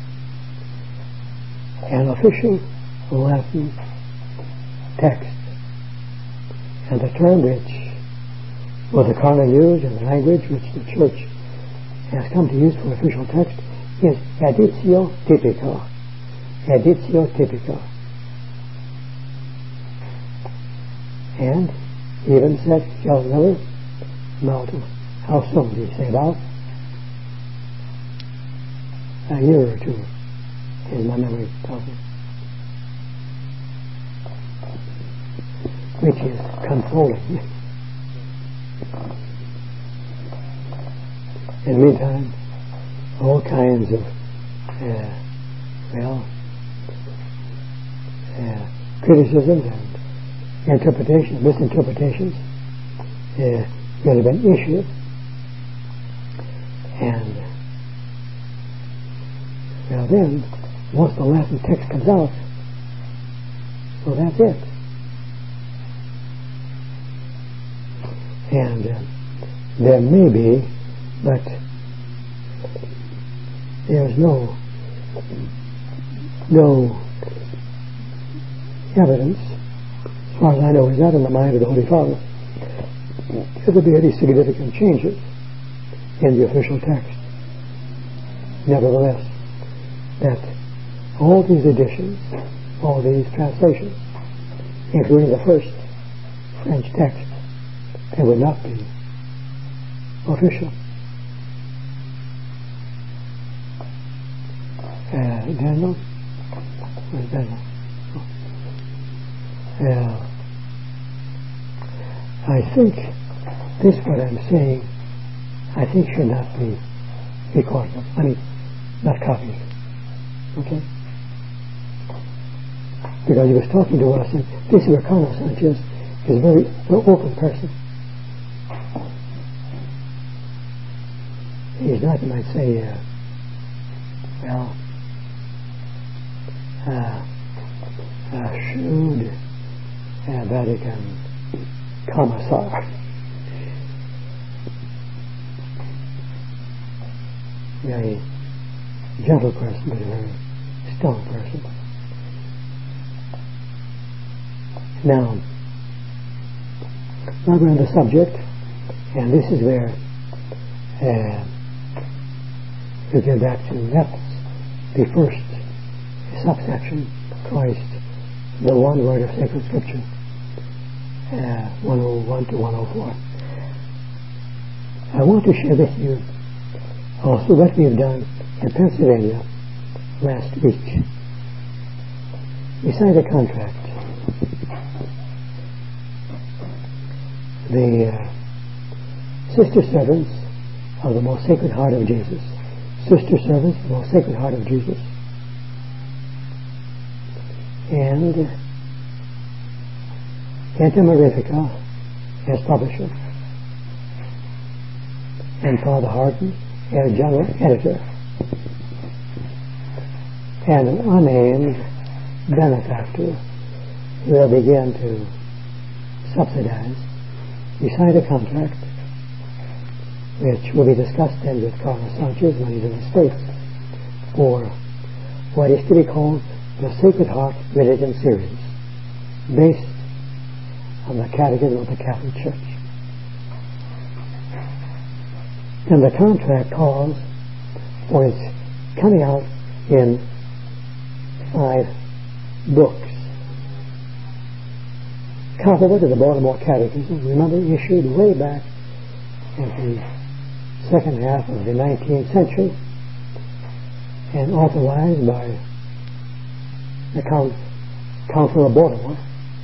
Speaker 1: an official Latin text, and the term which was the common use and the language which the Church has come to use for official text is editio typica. Editio typica. And he even said, shall never amount to how soon did he say about a year or two, is my memory tells me, which is consoling. In the meantime, all kinds of criticisms and interpretations, misinterpretations that have been issued, and then once the Latin text comes out, well, that's it. And there may be, but there's no evidence, as far as I know, is not in the mind of the Holy Father, that there be any significant changes in the official text. Nevertheless, that all these editions, all these translations, including the first French text, they would not be official. Daniel? Where's Daniel? I think this, what I'm saying, I think should not be recorded. I mean, not copied. Okay? Because he was talking to us, and this is where Carlos Sanchez is a very open person. He's not, you might say, a shrewd Vatican commissar. Very gentle person, but a very strong person. Now, we're on the subject, and this is where we get back to the first subsection, Christ, the one word of sacred scripture, 101 to 104. I want to share with you also what we have done in Pennsylvania last week. We signed a contract. The sister servants of the Most Sacred Heart of Jesus. Sister servants of the Most Sacred Heart of Jesus. And Antimerifica as publisher. And Father Harden as general editor. And an unnamed benefactor will begin to subsidize. We signed a contract which will be discussed then with Carlos Sanchez when he's in the States for what is to be called the Sacred Heart Religion series, based on the Catechism of the Catholic Church. And the contract calls for its coming out in 5 books. Comparable to the Baltimore Catechism, remember, issued way back in the second half of the 19th century and authorized by the Council of Baltimore.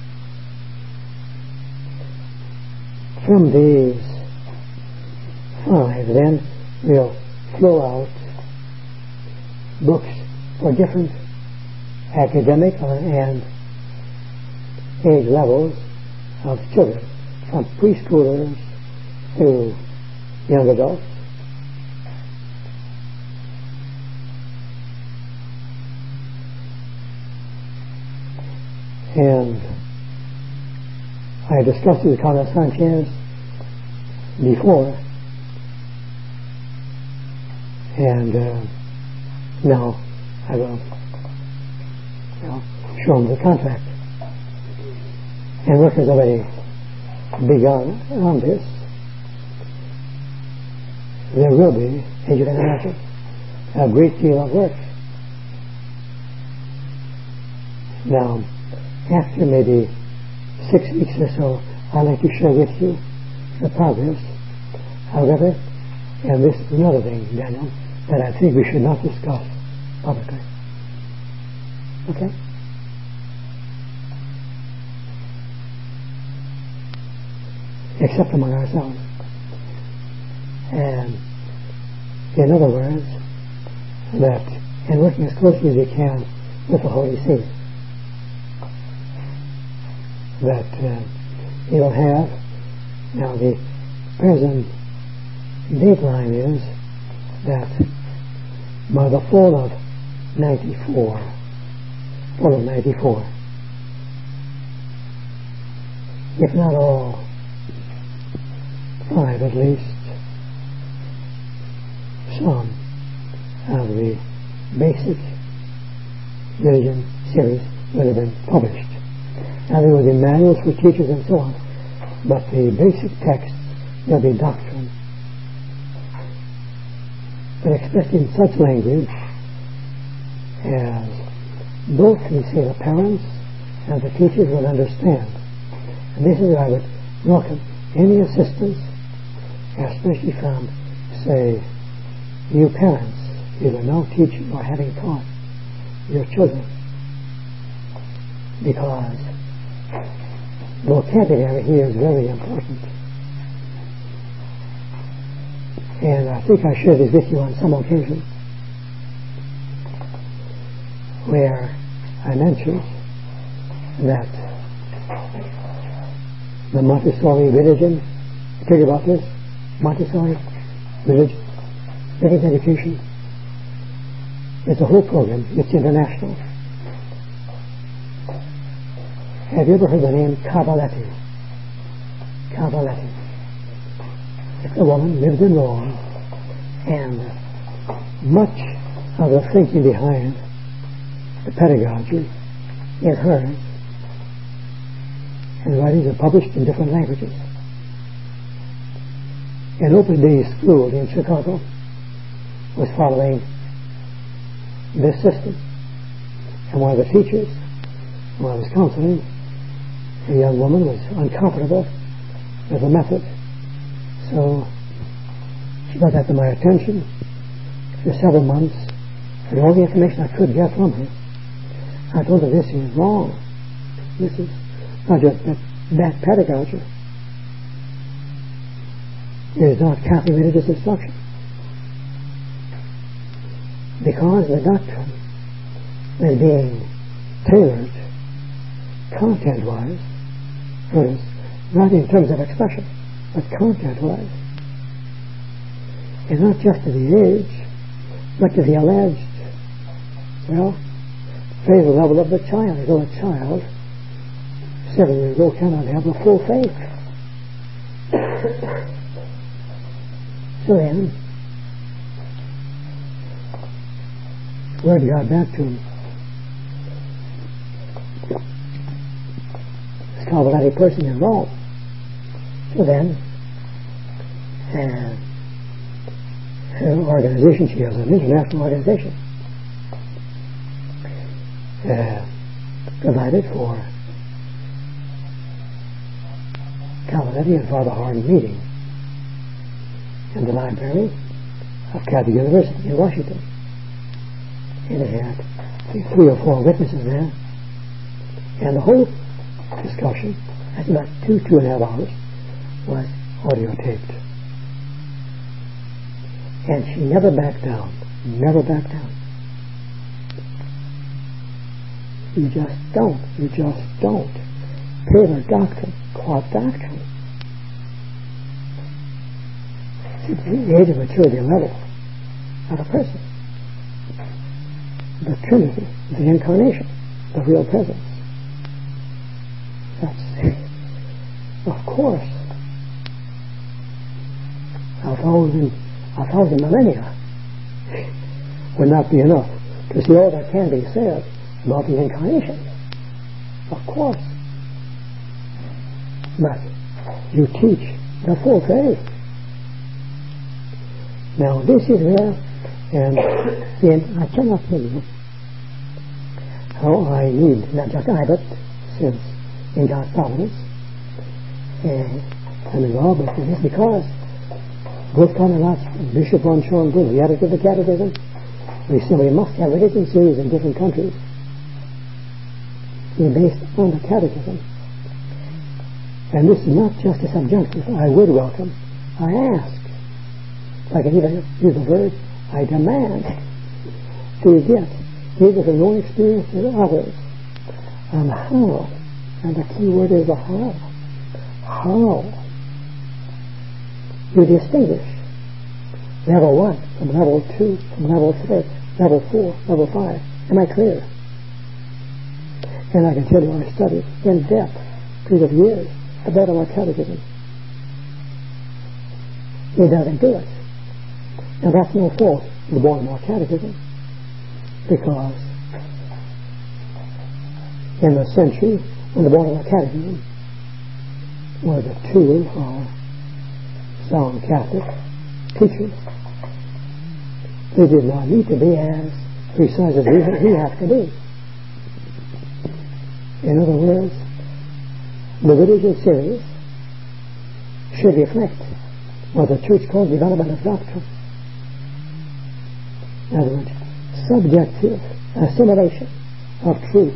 Speaker 1: From these 5, then, will flow out books for different academic and age levels of children, from preschoolers to young adults. And I discussed with Carlos Sanchez before, and now I will show him the contract. And work has already begun on this. There will be, as you can imagine, a great deal of work. Now, after maybe 6 weeks or so, I'd like to share with you the progress. However, and this is another thing, Daniel, that I think we should not discuss publicly. Okay? Except among ourselves. And in other words, that in working as closely as we can with the Holy See, that you'll have, now the present dateline is that by the fall of 94, if not all 5 at least, some of the basic religion series will have been published. Now there will be manuals for teachers and so on, but the basic texts will be doctrine, but expressed in such language as both, we say, the parents and the teachers will understand. And this is where I would welcome any assistance, especially from, say, you parents, either now teaching or having taught your children, because vocabulary here is very important. And I think I shared this with you on some occasion, where I mentioned that the Montessori religion, tell you about this, Montessori religion education, it's a whole program, it's international. Have you ever heard the name Cavaletti? Cavaletti. It's a woman, lives in Rome, and much of the thinking behind the pedagogy is hers, and writings are published in different languages. An Open Day school in Chicago was following this system, and one of the teachers, when I was counseling, a young woman was uncomfortable with the method, so she brought that to my attention for several months, and all the information I could get from her. I told her, this is wrong. This is not just bad pedagogy. It is not Catholic religious instruction. Because the doctrine is being tailored content-wise, notice, not in terms of expression, but content-wise, and not just to the age, but to the alleged, faith level of the child. Though a child, 7 years old, cannot have the full faith. So then, word got back to him not a person in Rome. So then, her organization, she has an international organization, provided for Cavalletti and Father Hardin meeting in the library of Catholic University in Washington. And they had 3 or 4 witnesses there. And the whole discussion, that's about 2.5 hours, was audio taped. And she never backed down. Never backed down. You just don't. You just don't. Pure doctrine. Quad doctrine. It's the age of maturity level of a person. The Trinity, the Incarnation, the real presence. That's, of course, a thousand millennia would not be enough to see all that can be said about the Incarnation. Of course. But you teach the full faith. Now this is where, and I cannot tell you how I need, not just I, but since in God's providence, I'm involved with this because both Father Lotz and Bishop von Schornbrunn, the editor of the Catechism, we simply must have religion series in different countries. They're based on the Catechism. And this is not just a subjunctive, I would welcome, I ask. I can even use the word, I demand to get, either from your experience or others, on how, and the key word is the how you distinguish level 1 from level 2, from level 3, level 4, level 5. Am I clear? And I can tell you I studied in depth, period of years, the Baltimore Catechism. It doesn't do it. Now that's no fault of the Baltimore Catechism, because in the century when the Baltimore Catechism was a tool of sound Catholic teachers, they did not need to be as precise as we have to be. In other words, the religious series should reflect what the Church calls development of doctrine. In other words, subjective assimilation of truth.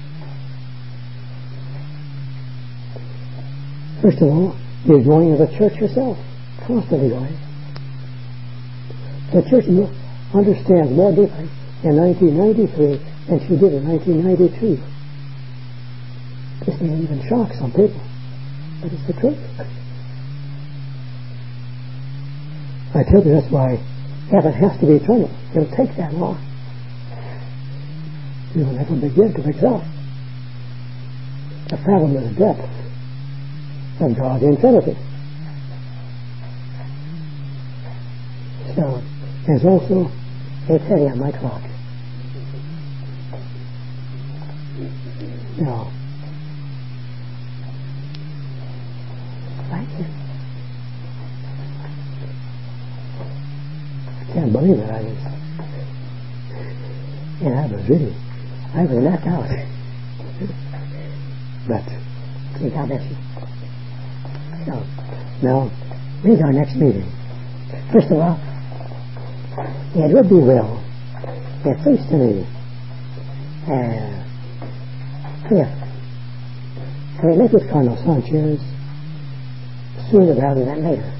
Speaker 1: First of all, the growing of the Church herself, constantly growing. The Church understands more deeply in 1993 than she did in 1992. This may even shock some people, but it's the truth. I tell you that's why heaven has to be eternal. It'll take that long. You will never begin to exhaust the fathomless depth of God's infinity. So, there's also a penny on my clock. Now, thank you. I can't believe it. I was knocked out. But, see, God bless you. So, now, here's our next meeting. First of all, it would be well, it seems to me, if we met with Cardinal Sanchez sooner rather than later.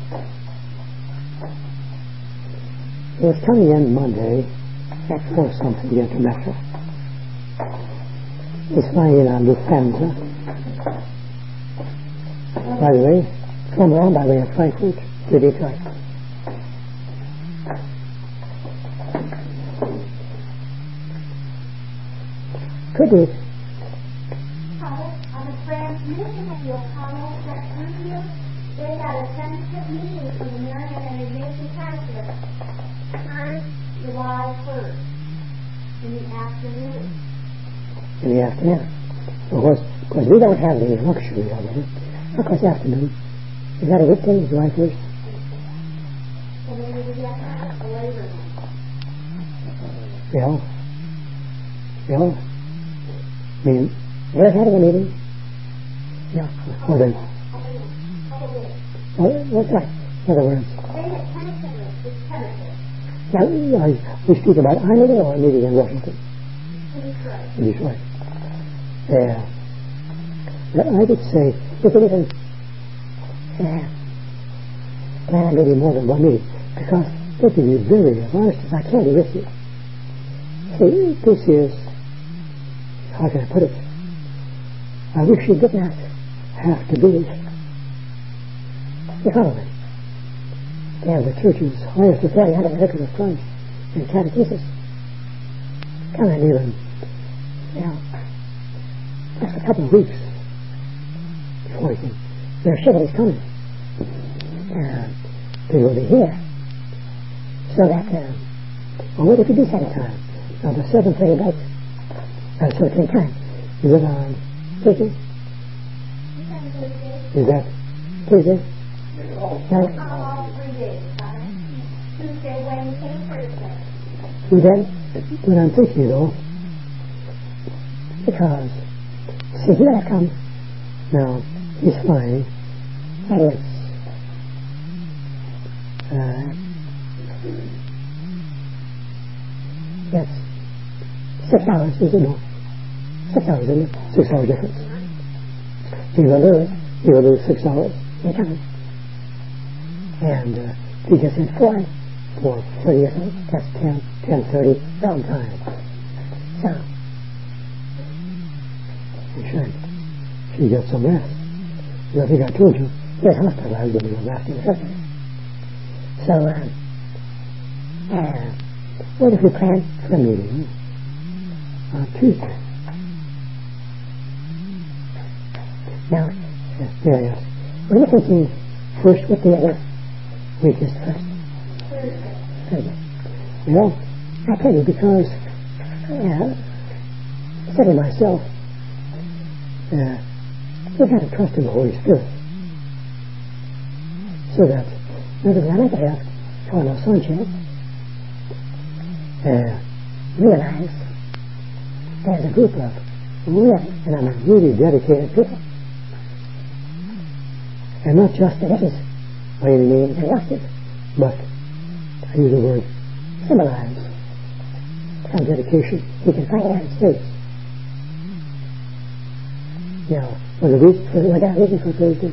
Speaker 1: He was coming in Monday at 4 something into Metro. He's flying in on Lufthansa. By the way, from Rome by way of Frankfurt to Detroit. Could we?
Speaker 9: On the transmission of your comments that through you, they had a tentative meeting for the Marian and Ignatian Pastor, July 1st, in the afternoon.
Speaker 1: In the afternoon. Of course, Because we don't have the luxury of it. Of course, afternoon. Is that a good thing, July 1st?
Speaker 9: Well, maybe we have to have a labor one.
Speaker 1: Yeah. I mean, we're having a meeting. Yeah. Well, then. What's that? In other words. Now, we speak about our meeting or a meeting in Washington? In Detroit. Yeah. I would say, if it isn't plan maybe more than one meeting, because they can be very honest as I can be with you. See, this is, how can I put it? I wish you did not have to be economy. To have the church's highest authority under the vicar of Christ and catechesis. Come and even, just a couple of weeks before you can, their shipment is coming. They will be here. So that, what if you do set a time? Now, the 7:30 night, certain time. Is it on Tuesday? Is that Tuesday?
Speaker 9: All 3 days, Tuesday, Wednesday, Thursday.
Speaker 1: Well, then, what I'm thinking, though, because, see, here I come. Now, he's flying, and it's 6 hours, is it not? 6 hours, isn't it? 6 hour difference. He will lose 6 hours in time. And he just said 4 for 30, I think. That's 10:30 round time. So, she got some rest. I think I told you, he was hospitalized when he was last in the first place. So, what if we plan for a meeting on Tuesday? Now, what are you thinking first with the other week is first? Thursday. Well, I tell you, because I said to myself, we've got to trust in the Holy Spirit. So that, when I like to have Carlos Sanchez realize there's a group of really dedicated people. And not just that this is by any means elective, but I use the word symbolize some dedication we can find in the United States. Now, was that reason for Thursday?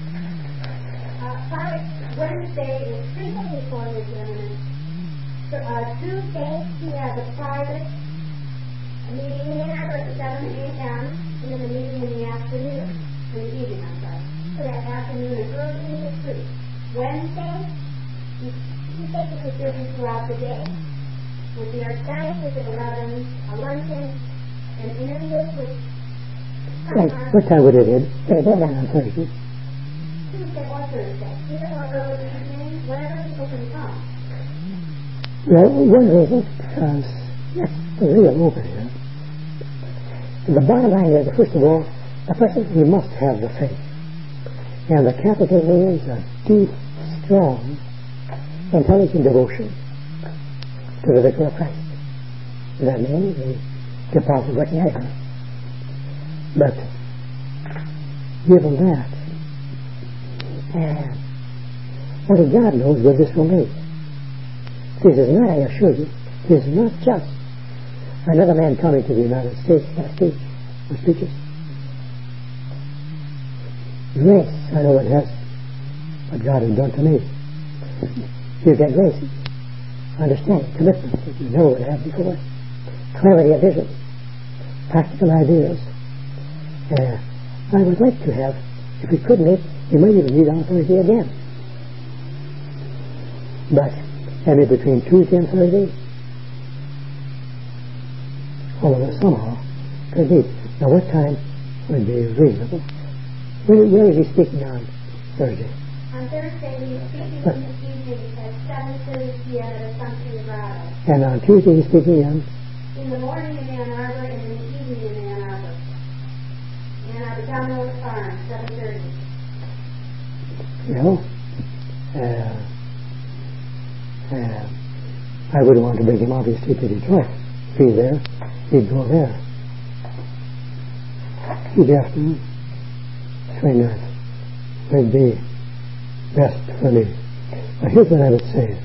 Speaker 9: Wednesday is frequently for the gentleman. Tuesday, he has a private meeting in Ann Arbor at 7 a.m. and then a meeting in the afternoon, in the evening, I'm sorry. So that afternoon and early evening is free. Wednesday, he's basically busy throughout the day. With the Archdiocese at 11, a luncheon, and interviews with...
Speaker 1: Right. What time would it be? They're on Thursday.
Speaker 9: Tuesday or Thursday. Either or early evening, whenever people can come.
Speaker 1: Well, one reason, because that's the real open here. The bottom line is, first of all, a person, he must have the faith. And the capital means a deep, strong, intelligent devotion to the vicar of Christ. That means the deposit working out. But given that, only God knows where this will lead. This is not, I assure you, this is not just another man coming to the United States and speech or speeches. Grace, I know it has what God has done to me. You get grace, understanding, commitment that you never would have before, clarity of vision, practical ideas. I would like to have, if we could meet, we might even meet on Thursday again. But, and in between Tuesday and Thursday, all of us somehow could meet. Now, what time would be reasonable? Where is he speaking on Thursday?
Speaker 9: On Thursday, he's speaking in the evening at 7:30 p.m. at Assumption Grotto.
Speaker 1: And on Tuesday, he's speaking on?
Speaker 9: In the morning in Ann Arbor and in the evening in Ann Arbor. Ann
Speaker 1: Well, I wouldn't want to bring him obviously to Detroit. If he's there, he'd go there. Tuesday afternoon, 29th, would be best for me. But here's what I would say.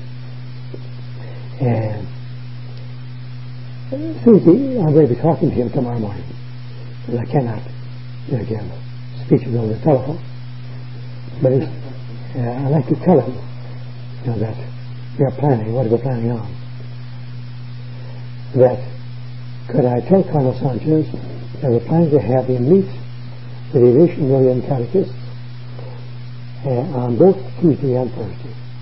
Speaker 1: Susie, I'm going to be talking to him tomorrow morning, and I cannot give speeches over the telephone. But I like to tell him, that we are planning, what we're planning on. That could I tell Colonel Sanchez that we're planning to have him meet with the Aviation Million Catechists on both Tuesday and Thursday.